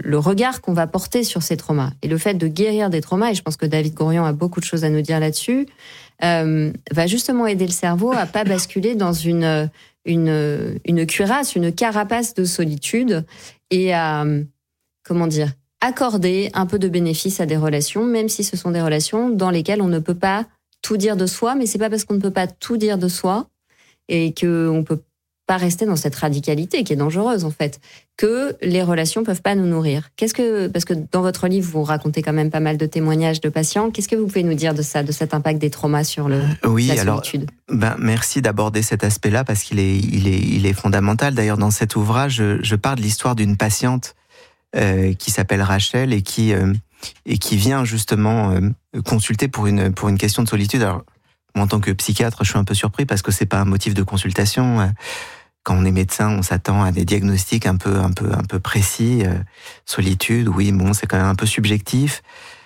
le regard qu'on va porter sur ces traumas et le fait de guérir des traumas, et je pense que David Gourion a beaucoup de choses à nous dire là-dessus, euh, va justement aider le cerveau à pas basculer dans une, une, une cuirasse, une carapace de solitude et à, comment dire, accorder un peu de bénéfice à des relations, même si ce sont des relations dans lesquelles on ne peut pas tout dire de soi, mais c'est pas parce qu'on ne peut pas tout dire de soi et qu'on peut pas rester dans cette radicalité qui est dangereuse en fait, que les relations peuvent pas nous nourrir. Qu'est-ce que, parce que dans votre livre vous racontez quand même pas mal de témoignages de patients, qu'est-ce que vous pouvez nous dire de ça, de cet impact des traumas sur le oui, la alors, solitude? Ben merci d'aborder cet aspect-là parce qu'il est, il est, il est fondamental. D'ailleurs dans cet ouvrage, je, je parle de l'histoire d'une patiente euh, qui s'appelle Rachel et qui euh, et qui vient justement euh, consulter pour une pour une question de solitude. Alors moi, en tant que psychiatre, je suis un peu surpris parce que c'est pas un motif de consultation. Quand on est médecin, on s'attend à des diagnostics un peu, un peu, un peu précis. Solitude, oui, bon, c'est quand même un peu subjectif.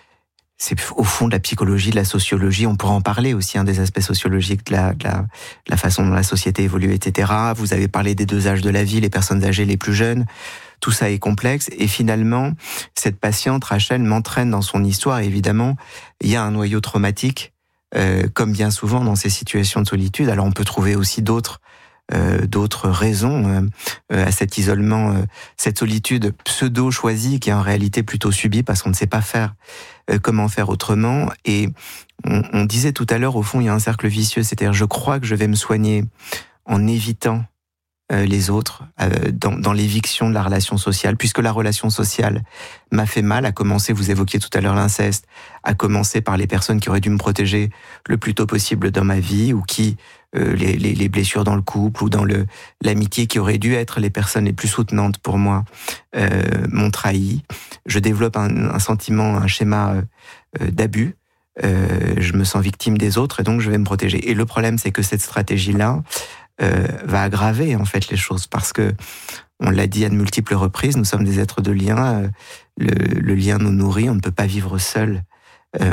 C'est au fond de la psychologie, de la sociologie. On pourra en parler aussi, hein, des aspects sociologiques, de la, de la, de la façon dont la société évolue, et cetera. Vous avez parlé des deux âges de la vie, les personnes âgées, les plus jeunes. Tout ça est complexe. Et finalement, cette patiente, Rachel, m'entraîne dans son histoire. Et évidemment, il y a un noyau traumatique. Euh, comme bien souvent dans ces situations de solitude. Alors on peut trouver aussi d'autres euh, d'autres raisons euh, à cet isolement, euh, cette solitude pseudo-choisie qui est en réalité plutôt subie parce qu'on ne sait pas faire euh, comment faire autrement. Et on, on disait tout à l'heure, au fond, il y a un cercle vicieux, c'est-à-dire je crois que je vais me soigner en évitant Euh, les autres, euh, dans, dans l'éviction de la relation sociale, puisque la relation sociale m'a fait mal, à commencer, vous évoquiez tout à l'heure l'inceste, à commencer par les personnes qui auraient dû me protéger le plus tôt possible dans ma vie, ou qui, euh, les, les, les blessures dans le couple, ou dans le, l'amitié qui auraient dû être les personnes les plus soutenantes pour moi, euh, m'ont trahi. Je développe un, un sentiment, un schéma euh, d'abus, euh, je me sens victime des autres, et donc je vais me protéger. Et le problème, c'est que cette stratégie-là, Euh, va aggraver en fait les choses parce que on l'a dit à de multiples reprises, nous sommes des êtres de lien, euh, le, le lien nous nourrit, on ne peut pas vivre seul. Euh,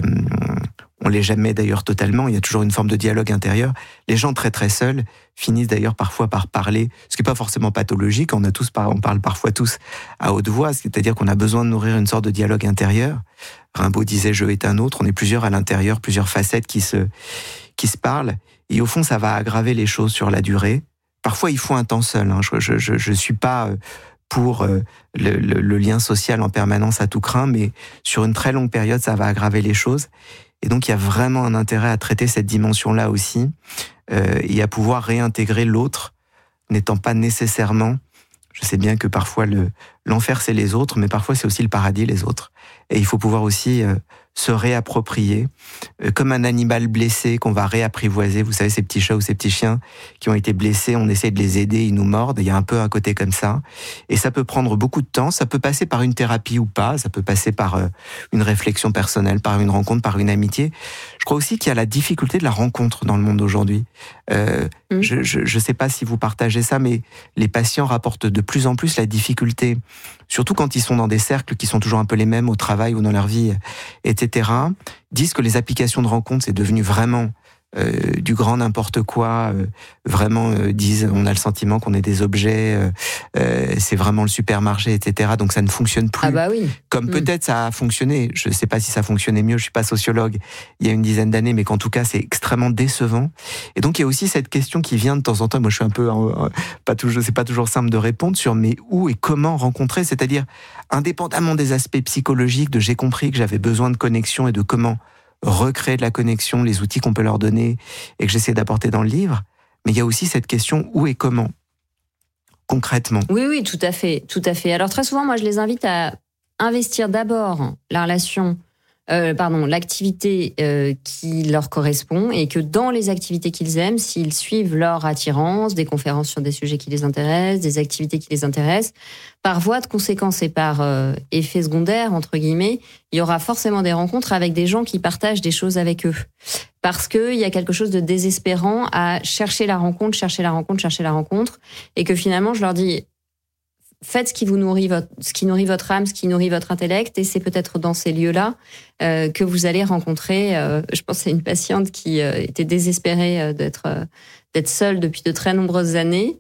on l'est jamais d'ailleurs totalement, il y a toujours une forme de dialogue intérieur. Les gens très très seuls finissent d'ailleurs parfois par parler, ce qui n'est pas forcément pathologique, on, a tous, on parle parfois tous à haute voix, c'est-à-dire qu'on a besoin de nourrir une sorte de dialogue intérieur. Rimbaud disait « je est un autre », on est plusieurs à l'intérieur, plusieurs facettes qui se, qui se parlent. Et au fond, ça va aggraver les choses sur la durée. Parfois, il faut un temps seul. Hein. Je je je suis pas pour le, le, le lien social en permanence à tout crin, mais sur une très longue période, ça va aggraver les choses. Et donc, il y a vraiment un intérêt à traiter cette dimension-là aussi, euh, et à pouvoir réintégrer l'autre, n'étant pas nécessairement. Je sais bien que parfois le l'enfer c'est les autres, mais parfois c'est aussi le paradis les autres. Et il faut pouvoir aussi euh, se réapproprier, euh, comme un animal blessé qu'on va réapprivoiser. Vous savez, ces petits chats ou ces petits chiens qui ont été blessés, on essaie de les aider, ils nous mordent. Il y a un peu un côté comme ça. Et ça peut prendre beaucoup de temps. Ça peut passer par une thérapie ou pas. Ça peut passer par euh, une réflexion personnelle, par une rencontre, par une amitié. Je crois aussi qu'il y a la difficulté de la rencontre dans le monde d'aujourd'hui. Euh, mmh. Je je je sais pas si vous partagez ça, mais les patients rapportent de plus en plus la difficulté, surtout quand ils sont dans des cercles qui sont toujours un peu les mêmes au travail ou dans leur vie, et cetera, disent que les applications de rencontres, c'est devenu vraiment euh, du grand n'importe quoi, euh, vraiment euh, disent, on a le sentiment qu'on est des objets, euh, euh, c'est vraiment le supermarché, et cetera. Donc ça ne fonctionne plus. Ah bah oui. Comme mmh. peut-être ça a fonctionné, je ne sais pas si ça fonctionnait mieux, je suis pas sociologue, il y a une dizaine d'années, mais qu'en tout cas c'est extrêmement décevant. Et donc il y a aussi cette question qui vient de temps en temps, moi je suis un peu, euh, pas toujours, c'est pas toujours simple de répondre sur mais où et comment rencontrer, c'est-à-dire indépendamment des aspects psychologiques, de j'ai compris que j'avais besoin de connexion et de comment recréer de la connexion, les outils qu'on peut leur donner et que j'essaie d'apporter dans le livre, mais il y a aussi cette question où et comment, concrètement. Oui, oui, tout à fait, tout à fait. Alors très souvent, moi, je les invite à investir d'abord la relation, euh, pardon, l'activité euh, qui leur correspond et que dans les activités qu'ils aiment, s'ils suivent leur attirance, des conférences sur des sujets qui les intéressent, des activités qui les intéressent, par voie de conséquence et par euh, effet secondaire, entre guillemets, il y aura forcément des rencontres avec des gens qui partagent des choses avec eux. Parce qu'il y a quelque chose de désespérant à chercher la rencontre, chercher la rencontre, chercher la rencontre, et que finalement, je leur dis, faites ce qui vous nourrit, votre, ce qui nourrit votre âme, ce qui nourrit votre intellect, et c'est peut-être dans ces lieux-là euh, que vous allez rencontrer. Euh, je pense à une patiente qui euh, était désespérée euh, d'être euh, d'être seule depuis de très nombreuses années,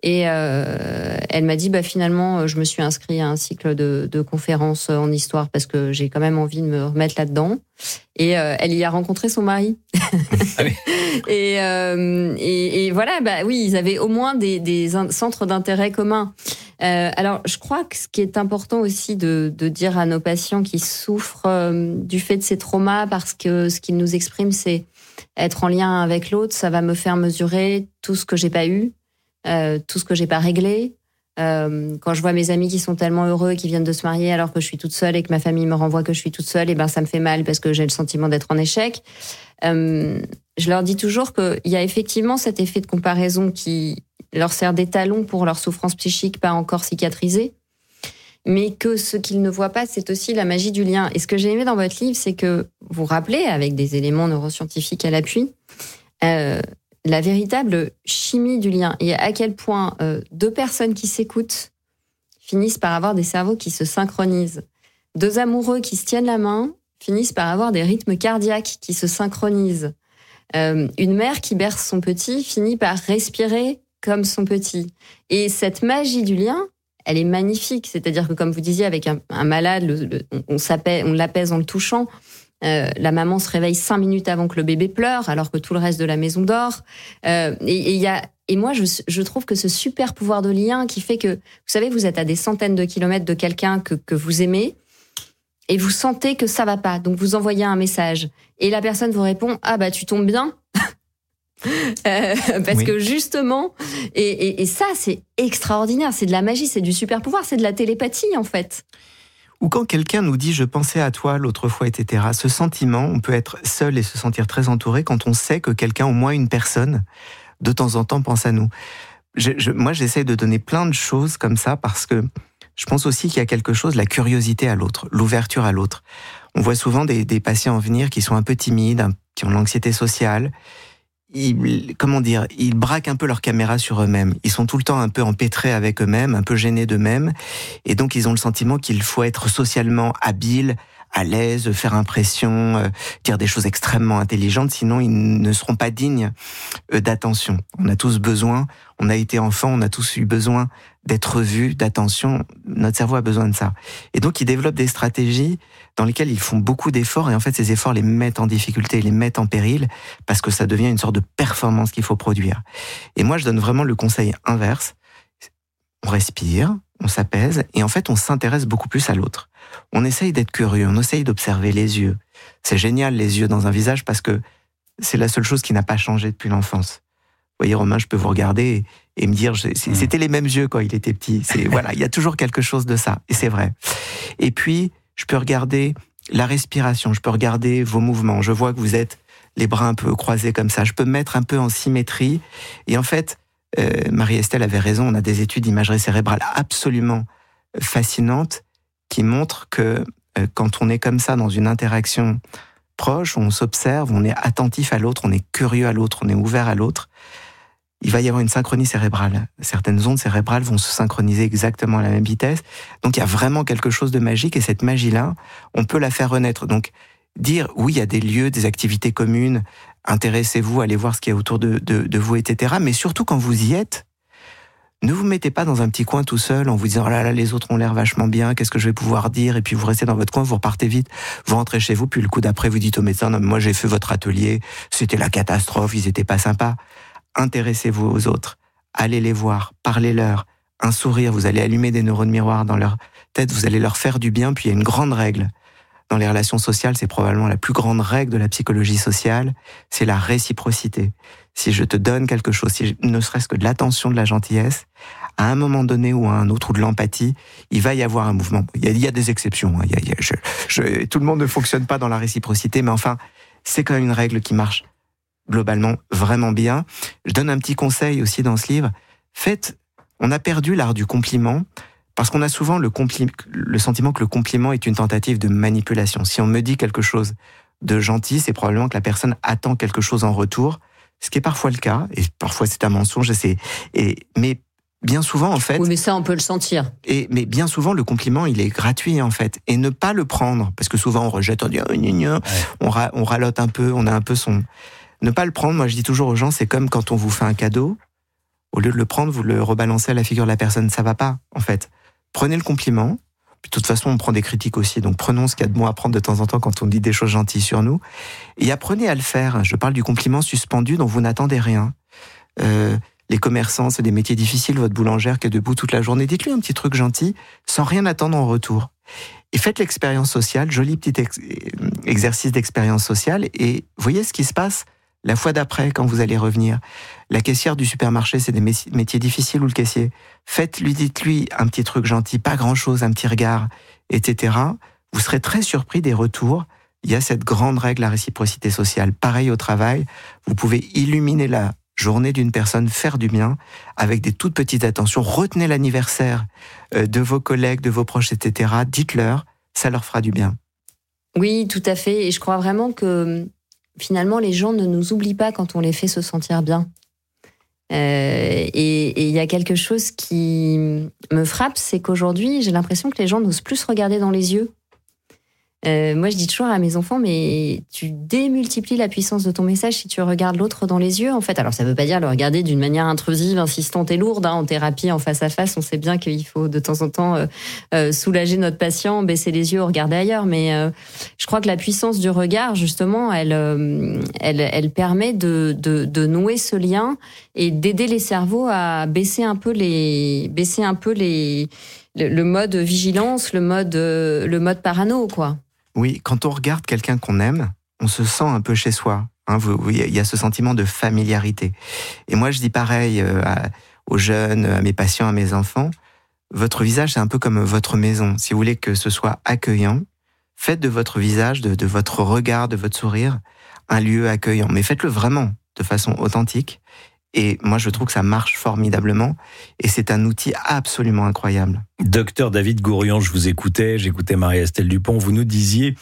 Et euh, elle m'a dit, bah, finalement, je me suis inscrite à un cycle de, de conférences en histoire parce que j'ai quand même envie de me remettre là-dedans. Et euh, elle y a rencontré son mari. Ah oui. et, euh, et, et voilà, bah oui, ils avaient au moins des, des centres d'intérêt communs. Euh, alors, je crois que ce qui est important aussi de, de dire à nos patients qui souffrent euh, du fait de ces traumas, parce que ce qu'ils nous expriment, c'est être en lien avec l'autre, ça va me faire mesurer tout ce que j'ai pas eu. Euh, tout ce que j'ai pas réglé. Euh, quand je vois mes amis qui sont tellement heureux et qui viennent de se marier alors que je suis toute seule et que ma famille me renvoie que je suis toute seule, et ben ça me fait mal parce que j'ai le sentiment d'être en échec. Euh, je leur dis toujours qu'il y a effectivement cet effet de comparaison qui leur sert d'étalon pour leur souffrance psychique pas encore cicatrisée, mais que ce qu'ils ne voient pas, c'est aussi la magie du lien. Et ce que j'ai aimé dans votre livre, c'est que vous rappelez, avec des éléments neuroscientifiques à l'appui, euh, la véritable chimie du lien et à quel point euh, deux personnes qui s'écoutent finissent par avoir des cerveaux qui se synchronisent. Deux amoureux qui se tiennent la main finissent par avoir des rythmes cardiaques qui se synchronisent. Euh, une mère qui berce son petit finit par respirer comme son petit. Et cette magie du lien, elle est magnifique. C'est-à-dire que, comme vous disiez, avec un, un malade, le, le, on, s'apaise, on l'apaise en le touchant. Euh, la maman se réveille cinq minutes avant que le bébé pleure, alors que tout le reste de la maison dort. Euh, et, et, y a, et moi, je, je trouve que ce super pouvoir de lien qui fait que, vous savez, vous êtes à des centaines de kilomètres de quelqu'un que, que vous aimez, et vous sentez que ça va pas. Donc, vous envoyez un message. Et la personne vous répond « Ah bah, tu tombes bien !» euh, Parce oui. que justement, et, et, et ça, c'est extraordinaire. C'est de la magie, c'est du super pouvoir, c'est de la télépathie, en fait. Ou quand quelqu'un nous dit « je pensais à toi l'autre fois », et cetera. Ce sentiment, on peut être seul et se sentir très entouré quand on sait que quelqu'un, au moins une personne, de temps en temps pense à nous. Je, je, moi, j'essaie de donner plein de choses comme ça parce que je pense aussi qu'il y a quelque chose, la curiosité à l'autre, l'ouverture à l'autre. On voit souvent des, des patients venir qui sont un peu timides, qui ont de l'anxiété sociale. Ils, comment dire, ils braquent un peu leur caméra sur eux-mêmes. Ils sont tout le temps un peu empêtrés avec eux-mêmes, un peu gênés d'eux-mêmes. Et donc, ils ont le sentiment qu'il faut être socialement habile, à l'aise, faire impression, euh, dire des choses extrêmement intelligentes, sinon ils ne seront pas dignes euh, d'attention. On a tous besoin, on a été enfant, on a tous eu besoin d'être vus, d'attention. Notre cerveau a besoin de ça. Et donc, ils développent des stratégies dans lesquelles ils font beaucoup d'efforts, et en fait, ces efforts les mettent en difficulté, les mettent en péril, parce que ça devient une sorte de performance qu'il faut produire. Et moi, je donne vraiment le conseil inverse. On respire, on s'apaise, et en fait, on s'intéresse beaucoup plus à l'autre. On essaye d'être curieux, on essaye d'observer les yeux. C'est génial, les yeux dans un visage, parce que c'est la seule chose qui n'a pas changé depuis l'enfance. Vous voyez, Romain, je peux vous regarder et, et me dire, c'était les mêmes yeux quand il était petit. C'est, voilà, il y a toujours quelque chose de ça, et c'est vrai. Et puis, je peux regarder la respiration, je peux regarder vos mouvements. Je vois que vous êtes les bras un peu croisés comme ça. Je peux me mettre un peu en symétrie. Et en fait, euh, Marie-Estelle avait raison, on a des études d'imagerie cérébrale absolument fascinantes qui montrent que euh, quand on est comme ça dans une interaction proche, on s'observe, on est attentif à l'autre, on est curieux à l'autre, on est ouvert à l'autre, il va y avoir une synchronie cérébrale. Certaines ondes cérébrales vont se synchroniser exactement à la même vitesse. Donc, il y a vraiment quelque chose de magique, et cette magie-là, on peut la faire renaître. Donc, dire, oui, il y a des lieux, des activités communes, intéressez-vous, allez voir ce qu'il y a autour de, de, de vous, et cetera. Mais surtout, quand vous y êtes, ne vous mettez pas dans un petit coin tout seul en vous disant « Oh là là, les autres ont l'air vachement bien, qu'est-ce que je vais pouvoir dire ?» Et puis vous restez dans votre coin, vous repartez vite, vous rentrez chez vous, puis le coup d'après, vous dites au médecin « Non, mais moi j'ai fait votre atelier, c'était la catastrophe, ils étaient pas sympas. » Intéressez-vous aux autres, allez les voir, parlez-leur, un sourire, vous allez allumer des neurones miroirs dans leur tête, vous allez leur faire du bien. Puis il y a une grande règle dans les relations sociales, c'est probablement la plus grande règle de la psychologie sociale, c'est la réciprocité. Si je te donne quelque chose, si je, ne serait-ce que de l'attention, de la gentillesse, à un moment donné ou à un autre, ou de l'empathie, il va y avoir un mouvement. Il y a, il y a des exceptions, hein. il y a, il y a, je, je, tout le monde ne fonctionne pas dans la réciprocité, mais enfin, c'est quand même une règle qui marche globalement vraiment bien. Je donne un petit conseil aussi dans ce livre. Faites, on a perdu l'art du compliment parce qu'on a souvent le, compli- le sentiment que le compliment est une tentative de manipulation. Si on me dit quelque chose de gentil, c'est probablement que la personne attend quelque chose en retour, ce qui est parfois le cas, et parfois c'est un mensonge, c'est, et, mais bien souvent en fait... Oui, mais ça on peut le sentir. Et, mais bien souvent le compliment il est gratuit en fait, et ne pas le prendre, parce que souvent on rejette, on dit oh, gna, gna, ouais. on, ra- on ralote un peu, on a un peu son... Ne pas le prendre, moi je dis toujours aux gens, c'est comme quand on vous fait un cadeau, Au lieu de le prendre, vous le rebalancez à la figure de la personne. Ça va pas, en fait. Prenez le compliment. Puis, de toute façon, on prend des critiques aussi. Donc, prenons ce qu'il y a de bon à prendre de temps en temps quand on dit des choses gentilles sur nous. Et apprenez à le faire. Je parle du compliment suspendu dont vous n'attendez rien. Euh, les commerçants, c'est des métiers difficiles. Votre boulangère qui est debout toute la journée, dites-lui un petit truc gentil sans rien attendre en retour. Et faites l'expérience sociale, joli petit ex- exercice d'expérience sociale, et voyez ce qui se passe la fois d'après quand vous allez revenir. La caissière du supermarché, c'est des métiers difficiles, ou le caissier. Faites-lui, dites-lui un petit truc gentil, pas grand-chose, un petit regard, et cetera. Vous serez très surpris des retours. Il y a cette grande règle, la réciprocité sociale. Pareil au travail, vous pouvez illuminer la journée d'une personne, faire du bien, avec des toutes petites attentions. Retenez l'anniversaire de vos collègues, de vos proches, et cetera. Dites-leur, ça leur fera du bien. Oui, tout à fait. Et je crois vraiment que finalement, les gens ne nous oublient pas quand on les fait se sentir bien. Euh, et il y a quelque chose qui me frappe, c'est qu'aujourd'hui, j'ai l'impression que les gens n'osent plus se regarder dans les yeux. Euh, moi, je dis toujours à mes enfants, mais tu démultiplies la puissance de ton message si tu regardes l'autre dans les yeux, en fait. Alors, ça veut pas dire le regarder d'une manière intrusive, insistante et lourde. Hein. En thérapie, en face à face, on sait bien qu'il faut de temps en temps euh, euh, soulager notre patient, baisser les yeux, regarder ailleurs. Mais euh, je crois que la puissance du regard, justement, elle, euh, elle, elle permet de, de, de nouer ce lien et d'aider les cerveaux à baisser un peu les, baisser un peu les, le, le mode vigilance, le mode, le mode parano, quoi. Oui, quand on regarde quelqu'un qu'on aime, on se sent un peu chez soi. Hein, il y a ce sentiment de familiarité. Et moi, je dis pareil euh, à, aux jeunes, à mes patients, à mes enfants. Votre visage, c'est un peu comme votre maison. Si vous voulez que ce soit accueillant, faites de votre visage, de, de votre regard, de votre sourire, un lieu accueillant. Mais faites-le vraiment de façon authentique. Et moi, je trouve que ça marche formidablement. Et c'est un outil absolument incroyable. Docteur David Gourian, je vous écoutais, j'écoutais Marie-Estelle Dupont. Vous nous disiez,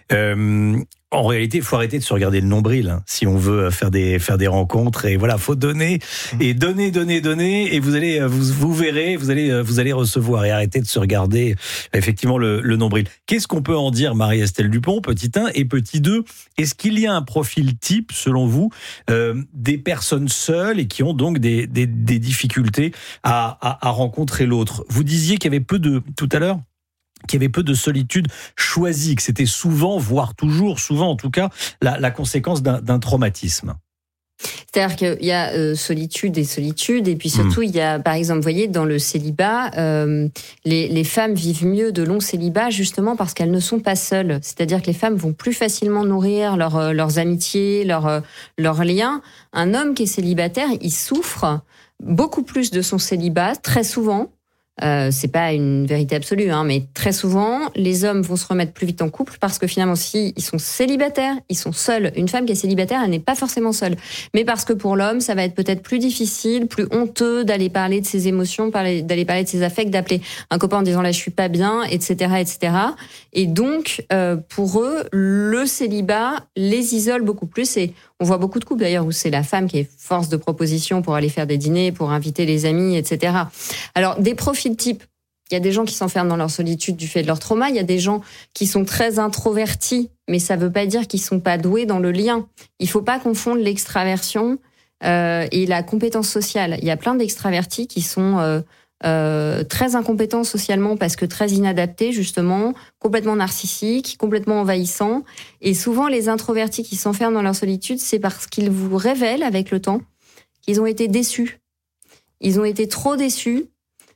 euh, en réalité, il faut arrêter de se regarder le nombril hein, si on veut faire des faire des rencontres. Et voilà, faut donner et donner, donner, donner. Et vous allez, vous, vous verrez, vous allez, vous allez recevoir. Et arrêter de se regarder effectivement le, le nombril. Qu'est-ce qu'on peut en dire, Marie-Estelle Dupont, petit un et petit deux? Est-ce qu'il y a un profil type, selon vous, euh, des personnes seules et qui ont donc des des, des difficultés à, à, à rencontrer l'autre? Vous disiez qu'il y avait peu de, tout à l'heure, qu'il y avait peu de solitude choisie, que c'était souvent, voire toujours, souvent en tout cas, la, la conséquence d'un, d'un traumatisme. C'est-à-dire qu'il y a euh, solitude et solitude, et puis surtout, mmh. il y a, par exemple, vous voyez, dans le célibat, euh, les, les femmes vivent mieux de longs célibats justement parce qu'elles ne sont pas seules. C'est-à-dire que les femmes vont plus facilement nourrir leur, leurs amitiés, leurs, leurs liens. Un homme qui est célibataire, il souffre beaucoup plus de son célibat, très souvent. Euh, c'est pas une vérité absolue, hein, mais très souvent, les hommes vont se remettre plus vite en couple parce que finalement, si ils sont célibataires, ils sont seuls. Une femme qui est célibataire, elle n'est pas forcément seule. Mais parce que pour l'homme, ça va être peut-être plus difficile, plus honteux d'aller parler de ses émotions, parler, d'aller parler de ses affects, d'appeler un copain en disant là, je suis pas bien, et cetera, et cetera. Et donc, euh, pour eux, le célibat les isole beaucoup plus. Et on voit beaucoup de couples d'ailleurs où c'est la femme qui est force de proposition pour aller faire des dîners, pour inviter les amis, et cetera. Alors, des profils type, il y a des gens qui s'enferment dans leur solitude du fait de leur trauma, il y a des gens qui sont très introvertis, mais ça veut pas dire qu'ils sont pas doués dans le lien. Il faut pas confondre l'extraversion euh, et la compétence sociale. Il y a plein d'extravertis qui sont euh, euh, très incompétents socialement parce que très inadaptés justement, complètement narcissiques, complètement envahissants. Et souvent les introvertis qui s'enferment dans leur solitude, c'est parce qu'ils vous révèlent avec le temps qu'ils ont été déçus. Ils ont été trop déçus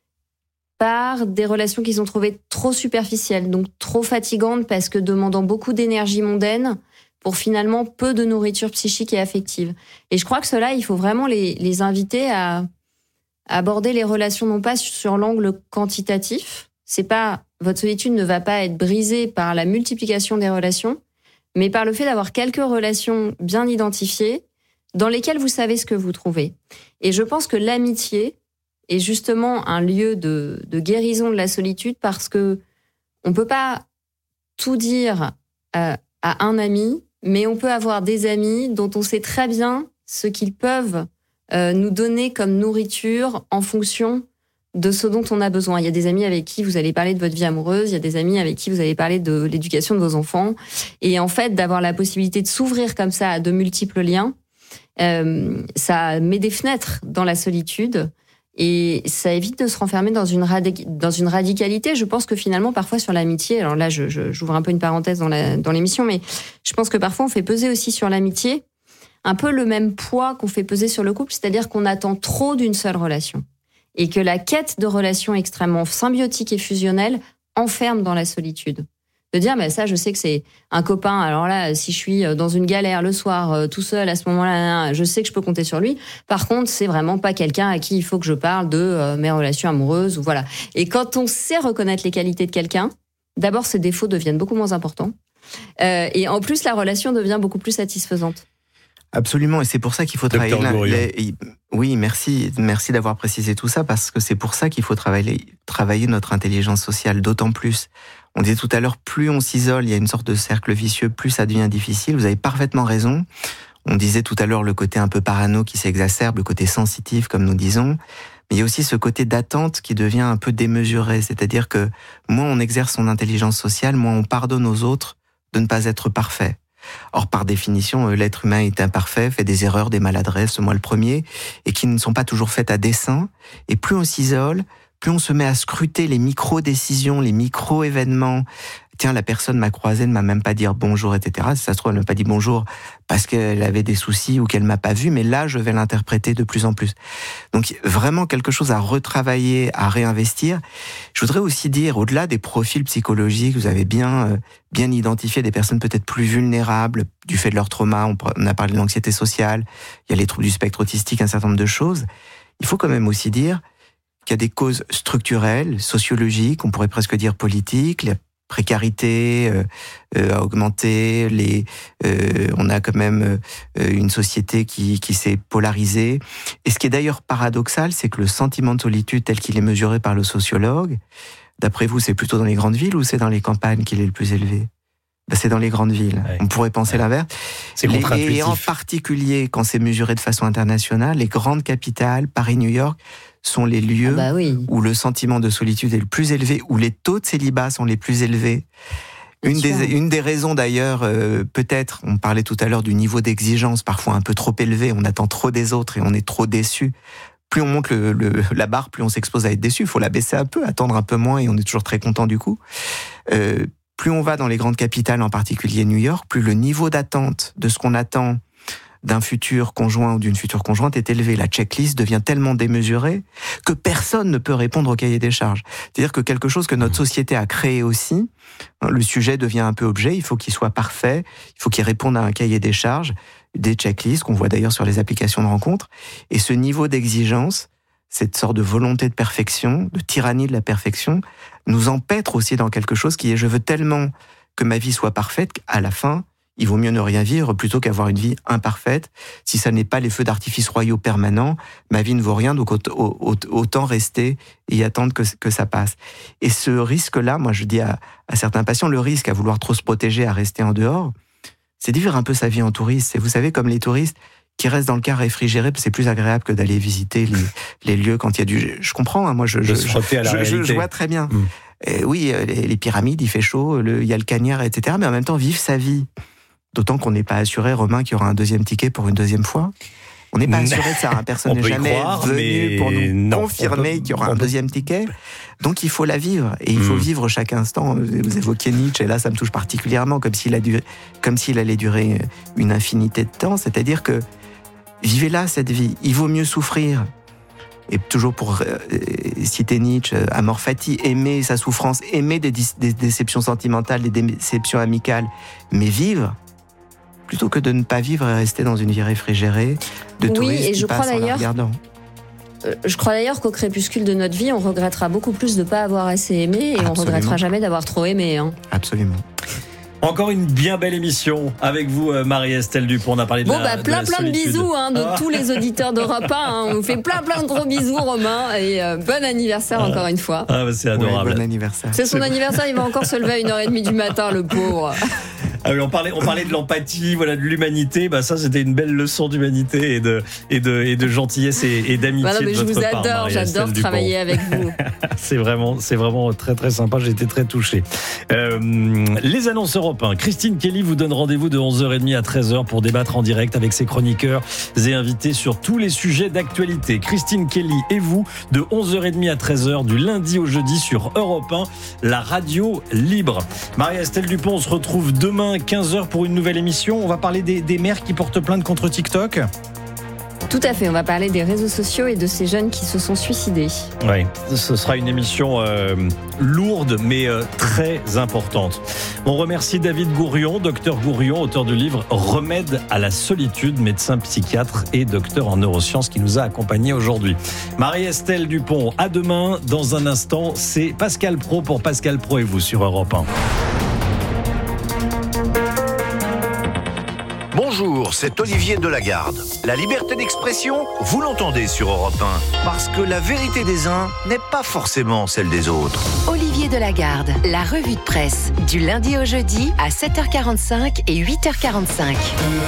par des relations qu'ils ont trouvées trop superficielles, donc trop fatigantes parce que demandant beaucoup d'énergie mondaine pour finalement peu de nourriture psychique et affective. Et je crois que cela, il faut vraiment les, les inviter à, à aborder les relations non pas sur l'angle quantitatif. C'est pas, votre solitude ne va pas être brisée par la multiplication des relations, mais par le fait d'avoir quelques relations bien identifiées dans lesquelles vous savez ce que vous trouvez. Et je pense que l'amitié est justement un lieu de, de guérison de la solitude parce que on peut pas tout dire à, à un ami, mais on peut avoir des amis dont on sait très bien ce qu'ils peuvent euh, nous donner comme nourriture en fonction de ce dont on a besoin. Il y a des amis avec qui vous allez parler de votre vie amoureuse, il y a des amis avec qui vous allez parler de l'éducation de vos enfants. Et en fait, d'avoir la possibilité de s'ouvrir comme ça à de multiples liens, euh, ça met des fenêtres dans la solitude et ça évite de se renfermer dans une, radi- dans une radicalité. Je pense que finalement, parfois sur l'amitié, alors là, je, je, j'ouvre un peu une parenthèse dans, la, dans l'émission, mais je pense que parfois on fait peser aussi sur l'amitié un peu le même poids qu'on fait peser sur le couple, c'est-à-dire qu'on attend trop d'une seule relation. Et que la quête de relations extrêmement symbiotiques et fusionnelles enferme dans la solitude. De dire, mais ça, je sais que c'est un copain, alors là, si je suis dans une galère le soir, tout seul, à ce moment-là, je sais que je peux compter sur lui. Par contre, c'est vraiment pas quelqu'un à qui il faut que je parle de euh, mes relations amoureuses, ou voilà. Et quand on sait reconnaître les qualités de quelqu'un, d'abord, ses défauts deviennent beaucoup moins importants. Euh, et en plus, la relation devient beaucoup plus satisfaisante. Absolument, et c'est pour ça qu'il faut Docteur travailler. Les... Oui, merci, merci d'avoir précisé tout ça, parce que c'est pour ça qu'il faut travailler, travailler notre intelligence sociale, d'autant plus. On disait tout à l'heure, plus on s'isole, il y a une sorte de cercle vicieux, plus ça devient difficile. Vous avez parfaitement raison. On disait tout à l'heure le côté un peu parano qui s'exacerbe, le côté sensitif, comme nous disons. Mais il y a aussi ce côté d'attente qui devient un peu démesuré. C'est-à-dire que moins on exerce son intelligence sociale, moins on pardonne aux autres de ne pas être parfait. Or, par définition, l'être humain est imparfait, fait des erreurs, des maladresses, moi le premier, et qui ne sont pas toujours faites à dessein. Et plus on s'isole, plus on se met à scruter les micro-décisions, les micro-événements. Tiens, la personne m'a croisé, ne m'a même pas dit bonjour, et cetera. Si ça se trouve, elle ne m'a pas dit bonjour parce qu'elle avait des soucis ou qu'elle ne m'a pas vu, mais là, je vais l'interpréter de plus en plus. Donc, vraiment quelque chose à retravailler, à réinvestir. Je voudrais aussi dire, au-delà des profils psychologiques, vous avez bien, euh, bien identifié des personnes peut-être plus vulnérables du fait de leur trauma. On, on a parlé de l'anxiété sociale, il y a les troubles du spectre autistique, un certain nombre de choses. Il faut quand même aussi dire qu'il y a des causes structurelles, sociologiques, on pourrait presque dire politiques, la précarité euh, euh, a augmenté, les, euh, on a quand même euh, une société qui, qui s'est polarisée. Et ce qui est d'ailleurs paradoxal, c'est que le sentiment de solitude tel qu'il est mesuré par le sociologue, d'après vous, c'est plutôt dans les grandes villes ou c'est dans les campagnes qu'il est le plus élevé ? Ben, c'est dans les grandes villes. Ouais. On pourrait penser ouais. l'inverse. C'est contre-intuitif. Et en particulier, quand c'est mesuré de façon internationale, les grandes capitales, Paris, New York, sont les lieux ah bah oui. où le sentiment de solitude est le plus élevé, où les taux de célibat sont les plus élevés. Une des, une des raisons d'ailleurs, euh, peut-être, on parlait tout à l'heure du niveau d'exigence, parfois un peu trop élevé, on attend trop des autres et on est trop déçu. Plus on monte le, le, la barre, plus on s'expose à être déçu. Il faut la baisser un peu, attendre un peu moins et on est toujours très content du coup. Euh, plus on va dans les grandes capitales, en particulier New York, plus le niveau d'attente de ce qu'on attend d'un futur conjoint ou d'une future conjointe est élevé. La checklist devient tellement démesurée que personne ne peut répondre au cahier des charges. C'est-à-dire que quelque chose que notre société a créé aussi, le sujet devient un peu objet, il faut qu'il soit parfait, il faut qu'il réponde à un cahier des charges, des checklists qu'on voit d'ailleurs sur les applications de rencontres. Et ce niveau d'exigence, cette sorte de volonté de perfection, de tyrannie de la perfection, nous empêtre aussi dans quelque chose qui est « je veux tellement que ma vie soit parfaite qu'à la fin, il vaut mieux ne rien vivre plutôt qu'avoir une vie imparfaite. Si ça n'est pas les feux d'artifice royaux permanents, ma vie ne vaut rien, donc autant rester et attendre que, que ça passe. » Et ce risque-là, moi je dis à, à certains patients, le risque à vouloir trop se protéger, à rester en dehors, c'est de vivre un peu sa vie en touriste. Et vous savez, comme les touristes qui restent dans le car réfrigéré, c'est plus agréable que d'aller visiter les, les lieux quand il y a du... Je comprends, hein, moi je, je, je, je, je, je vois très bien. Mmh. Et oui, les, les pyramides, il fait chaud, le, il y a le cagnard, et cetera. Mais en même temps, vivre sa vie. D'autant qu'on n'est pas assuré, Romain, qu'il y aura un deuxième ticket pour une deuxième fois. On n'est pas assuré de ça. Personne n'est jamais croire, venu pour nous non, confirmer peut, qu'il y aura un deuxième ticket. Donc il faut la vivre. Et il faut mmh. vivre chaque instant. Vous évoquez Nietzsche, et là ça me touche particulièrement, comme s'il, a duré, comme s'il allait durer une infinité de temps. C'est-à-dire que vivez-la, cette vie. Il vaut mieux souffrir. Et toujours pour euh, citer Nietzsche, amor fati, aimer sa souffrance, aimer des, des déceptions sentimentales, des déceptions amicales, mais vivre, plutôt que de ne pas vivre et rester dans une vie réfrigérée de touristes oui, et qui je passent crois en la regardant. Euh, je crois d'ailleurs qu'au crépuscule de notre vie, on regrettera beaucoup plus de ne pas avoir assez aimé et Absolument. on regrettera jamais d'avoir trop aimé. Hein. Absolument. Encore une bien belle émission avec vous, Marie-Estelle Dupont. On a parlé de bon, la bah, plein, de la plein de bisous hein, de ah. tous les auditeurs d'Europe un. Hein. On vous fait plein, plein de gros bisous, Romain. Et euh, bon anniversaire ah. encore une fois. Ah, bah, c'est adorable. Ouais, bon anniversaire. C'est son c'est anniversaire, il va encore se lever à une heure trente du matin, le pauvre. Ah oui, on parlait, on parlait de l'empathie, voilà, de l'humanité. Bah ça, c'était une belle leçon d'humanité et de et de et de gentillesse et, et d'amitié. Voilà, mais de je votre vous part, adore, Marie-Estelle j'adore Dupont. travailler avec vous. c'est vraiment, c'est vraiment très très sympa. J'ai été très touché. Euh, les annonces Europe un. Christine Kelly vous donne rendez-vous de onze heures trente à treize heures pour débattre en direct avec ses chroniqueurs et invités sur tous les sujets d'actualité. Christine Kelly et vous de onze heures trente à treize heures du lundi au jeudi sur Europe un, la radio libre. Marie-Estelle Dupont, on se retrouve demain quinze heures pour une nouvelle émission. On va parler des, des mères qui portent plainte contre TikTok. Tout à fait, on va parler des réseaux sociaux et de ces jeunes qui se sont suicidés. Oui, ce sera une émission euh, lourde mais euh, très importante. On remercie David Gourion, docteur Gourion, auteur du livre Remède à la solitude, médecin psychiatre et docteur en neurosciences qui nous a accompagnés aujourd'hui. Marie-Estelle Dupont, à demain. Dans un instant, c'est Pascal Praud pour Pascal Praud et vous sur Europe un. Bonjour, c'est Olivier Delagarde. La liberté d'expression, vous l'entendez sur Europe un. Parce que la vérité des uns n'est pas forcément celle des autres. Olivier Delagarde, la revue de presse, du lundi au jeudi à sept heures quarante-cinq et huit heures quarante-cinq.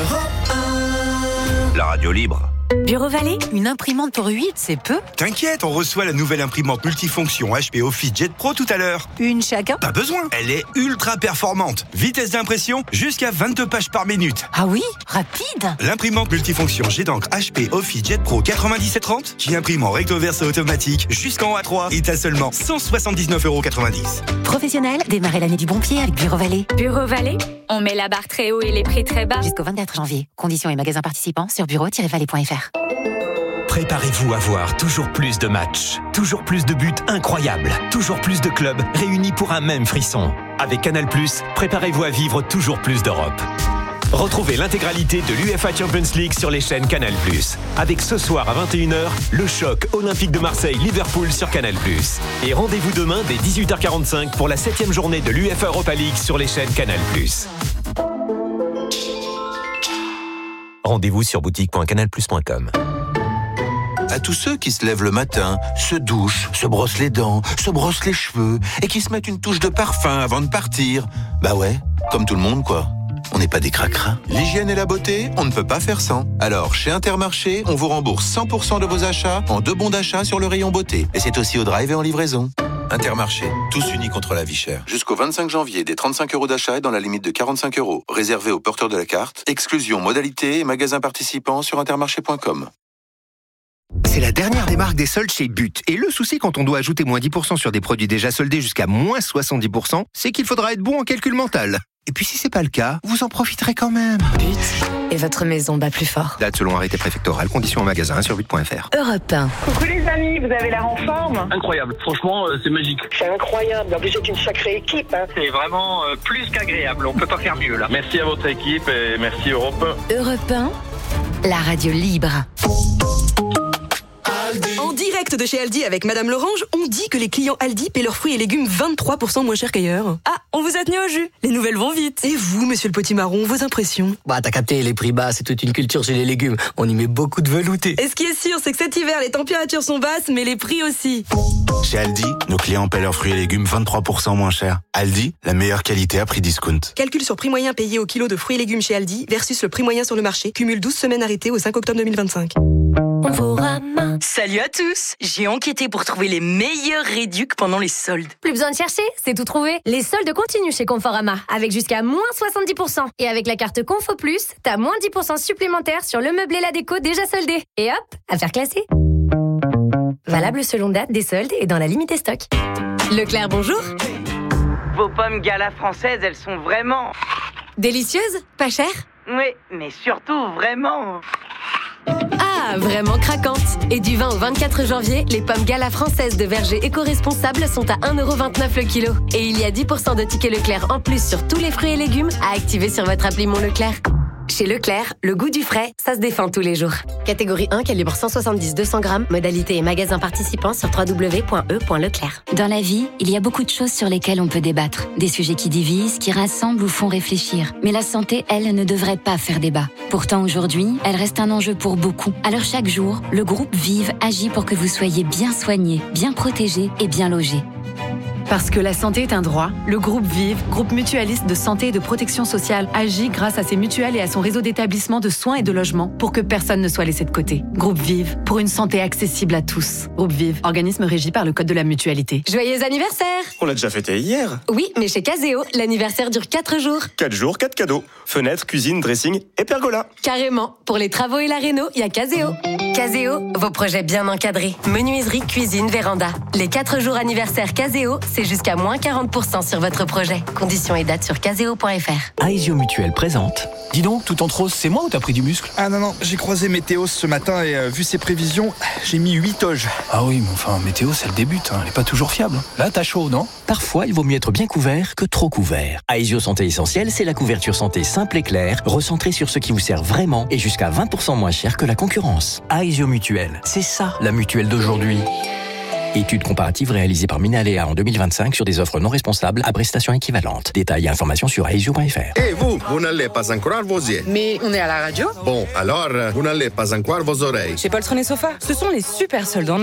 La radio libre. Bureau Vallée, une imprimante pour huit, c'est peu. T'inquiète, on reçoit la nouvelle imprimante multifonction H P OfficeJet Pro tout à l'heure. Une chacun ? Pas besoin, elle est ultra performante. Vitesse d'impression, jusqu'à vingt-deux pages par minute. Ah oui, rapide. L'imprimante multifonction Jet d'encre H P OfficeJet Pro quatre-vingt-dix-sept trente, qui imprime en recto verso automatique jusqu'en A trois, est à seulement cent soixante-dix-neuf euros quatre-vingt-dix. Professionnel, démarrez l'année du bon pied avec Bureau Vallée. Bureau Vallée, on met la barre très haut et les prix très bas. Jusqu'au vingt-quatre janvier. Conditions et magasins participants sur bureau tiret vallée point f r. Préparez-vous à voir toujours plus de matchs, toujours plus de buts incroyables, toujours plus de clubs réunis pour un même frisson. Avec Canal plus, préparez-vous à vivre toujours plus d'Europe. Retrouvez l'intégralité de l'UEFA Champions League sur les chaînes Canal plus. Avec ce soir à vingt et une heures, le choc Olympique de Marseille-Liverpool sur Canal plus. Et rendez-vous demain dès dix-huit heures quarante-cinq pour la septième journée de l'UEFA Europa League sur les chaînes Canal plus. Rendez-vous sur boutique point canal plus point com. À tous ceux qui se lèvent le matin, se douchent, se brossent les dents, se brossent les cheveux et qui se mettent une touche de parfum avant de partir. Bah ouais, comme tout le monde quoi. On n'est pas des cracras. L'hygiène et la beauté, on ne peut pas faire sans. Alors, chez Intermarché, on vous rembourse cent pour cent de vos achats en deux bons d'achat sur le rayon beauté. Et c'est aussi au drive et en livraison. Intermarché, tous unis contre la vie chère. Jusqu'au vingt-cinq janvier, des trente-cinq euros d'achat et dans la limite de quarante-cinq euros. Réservé aux porteurs de la carte. Exclusion, modalité et magasins participants sur intermarché point com. C'est la dernière des marques des soldes chez But. Et le souci quand on doit ajouter moins dix pour cent sur des produits déjà soldés jusqu'à moins soixante-dix pour cent, c'est qu'il faudra être bon en calcul mental. Et puis si c'est pas le cas, vous en profiterez quand même. But et votre maison bat plus fort. Date selon arrêté préfectoral, conditions en magasin sur but point f r. Europe un. Coucou les amis, vous avez l'air en forme. Incroyable, franchement euh, c'est magique. C'est incroyable, en plus c'est une sacrée équipe. Hein. C'est vraiment euh, plus qu'agréable, on peut pas faire mieux là. Merci à votre équipe et merci Europe un. Europe un, la radio libre. En direct de chez Aldi avec Madame Lorange, on dit que les clients Aldi paient leurs fruits et légumes vingt-trois pour cent moins cher qu'ailleurs. Ah, on vous a tenu au jus. Les nouvelles vont vite. Et vous, monsieur le potimarron, vos impressions? Bah, t'as capté, les prix bas, c'est toute une culture chez les légumes. On y met beaucoup de velouté. Et ce qui est sûr, c'est que cet hiver, les températures sont basses, mais les prix aussi. Chez Aldi, nos clients paient leurs fruits et légumes vingt-trois pour cent moins cher. Aldi, la meilleure qualité à prix discount. Calcul sur prix moyen payé au kilo de fruits et légumes chez Aldi versus le prix moyen sur le marché. Cumule douze semaines arrêtées au cinq octobre deux mille vingt-cinq. Salut à tous! J'ai enquêté pour trouver les meilleurs réducs pendant les soldes. Plus besoin de chercher, c'est tout trouvé. Les soldes continuent chez Conforama, avec jusqu'à moins soixante-dix pour cent. Et avec la carte Confo Plus, t'as moins dix pour cent supplémentaires sur le meuble et la déco déjà soldés. Et hop, affaire classée. Valable selon date des soldes et dans la limite des stocks. Leclerc, bonjour. Vos pommes Gala françaises, elles sont vraiment... Délicieuses? Pas chères? Oui, mais surtout vraiment... Ah, vraiment craquantes. Et du vingt au vingt-quatre janvier, les pommes Gala françaises de verger éco-responsables sont à un euro vingt-neuf le kilo. Et il y a dix pour cent de tickets Leclerc en plus sur tous les fruits et légumes à activer sur votre appli Mon Leclerc. Chez Leclerc, le goût du frais, ça se défend tous les jours. Catégorie un, calibre cent soixante-dix à deux cents grammes. Modalité et magasins participants sur w w w point e point leclerc. Dans la vie, il y a beaucoup de choses sur lesquelles on peut débattre. Des sujets qui divisent, qui rassemblent ou font réfléchir. Mais la santé, elle, ne devrait pas faire débat. Pourtant, aujourd'hui, elle reste un enjeu pour beaucoup. Alors chaque jour, le groupe Vive agit pour que vous soyez bien soignés, bien protégés et bien logés. Parce que la santé est un droit, le groupe Vive, groupe mutualiste de santé et de protection sociale, agit grâce à ses mutuelles et à son réseau d'établissements de soins et de logement pour que personne ne soit laissé de côté. Groupe Vive, pour une santé accessible à tous. Groupe Vive, organisme régi par le Code de la mutualité. Joyeux anniversaire! On l'a déjà fêté hier. Oui, mais chez Caseo, l'anniversaire dure quatre jours. quatre jours, quatre cadeaux. Fenêtre, cuisine, dressing et pergola. Carrément. Pour les travaux et la réno, il y a Caseo. Caseo, vos projets bien encadrés. Menuiserie, cuisine, véranda. Les quatre jours anniversaire Caseo, c'est jusqu'à moins quarante pour cent sur votre projet. Conditions et dates sur caseo point f r. Aesio Mutuelle présente. Dis donc, tout entre rose, c'est moi ou t'as pris du muscle? Ah non, non, j'ai croisé Météos ce matin et euh, vu ses prévisions, j'ai mis huit toges. Ah oui, mais enfin, Météos, elle débute, hein, elle est pas toujours fiable. Là, t'as chaud, non? Parfois, il vaut mieux être bien couvert que trop couvert. Aesio Santé Essentielle, c'est la couverture santé simple et claire, recentrée sur ce qui vous sert vraiment et jusqu'à vingt pour cent moins cher que la concurrence. Aesio Mutuelle, c'est ça, la mutuelle d'aujourd'hui. Étude comparative réalisée par Minalea en deux mille vingt-cinq sur des offres non responsables à prestations équivalentes. Détails et informations sur aesio point f r. Et vous, vous n'allez pas encore vos yeux. Mais on est à la radio. Bon, alors, vous n'allez pas encore vos oreilles. Chez Poltron et Sofa, ce sont les super soldes en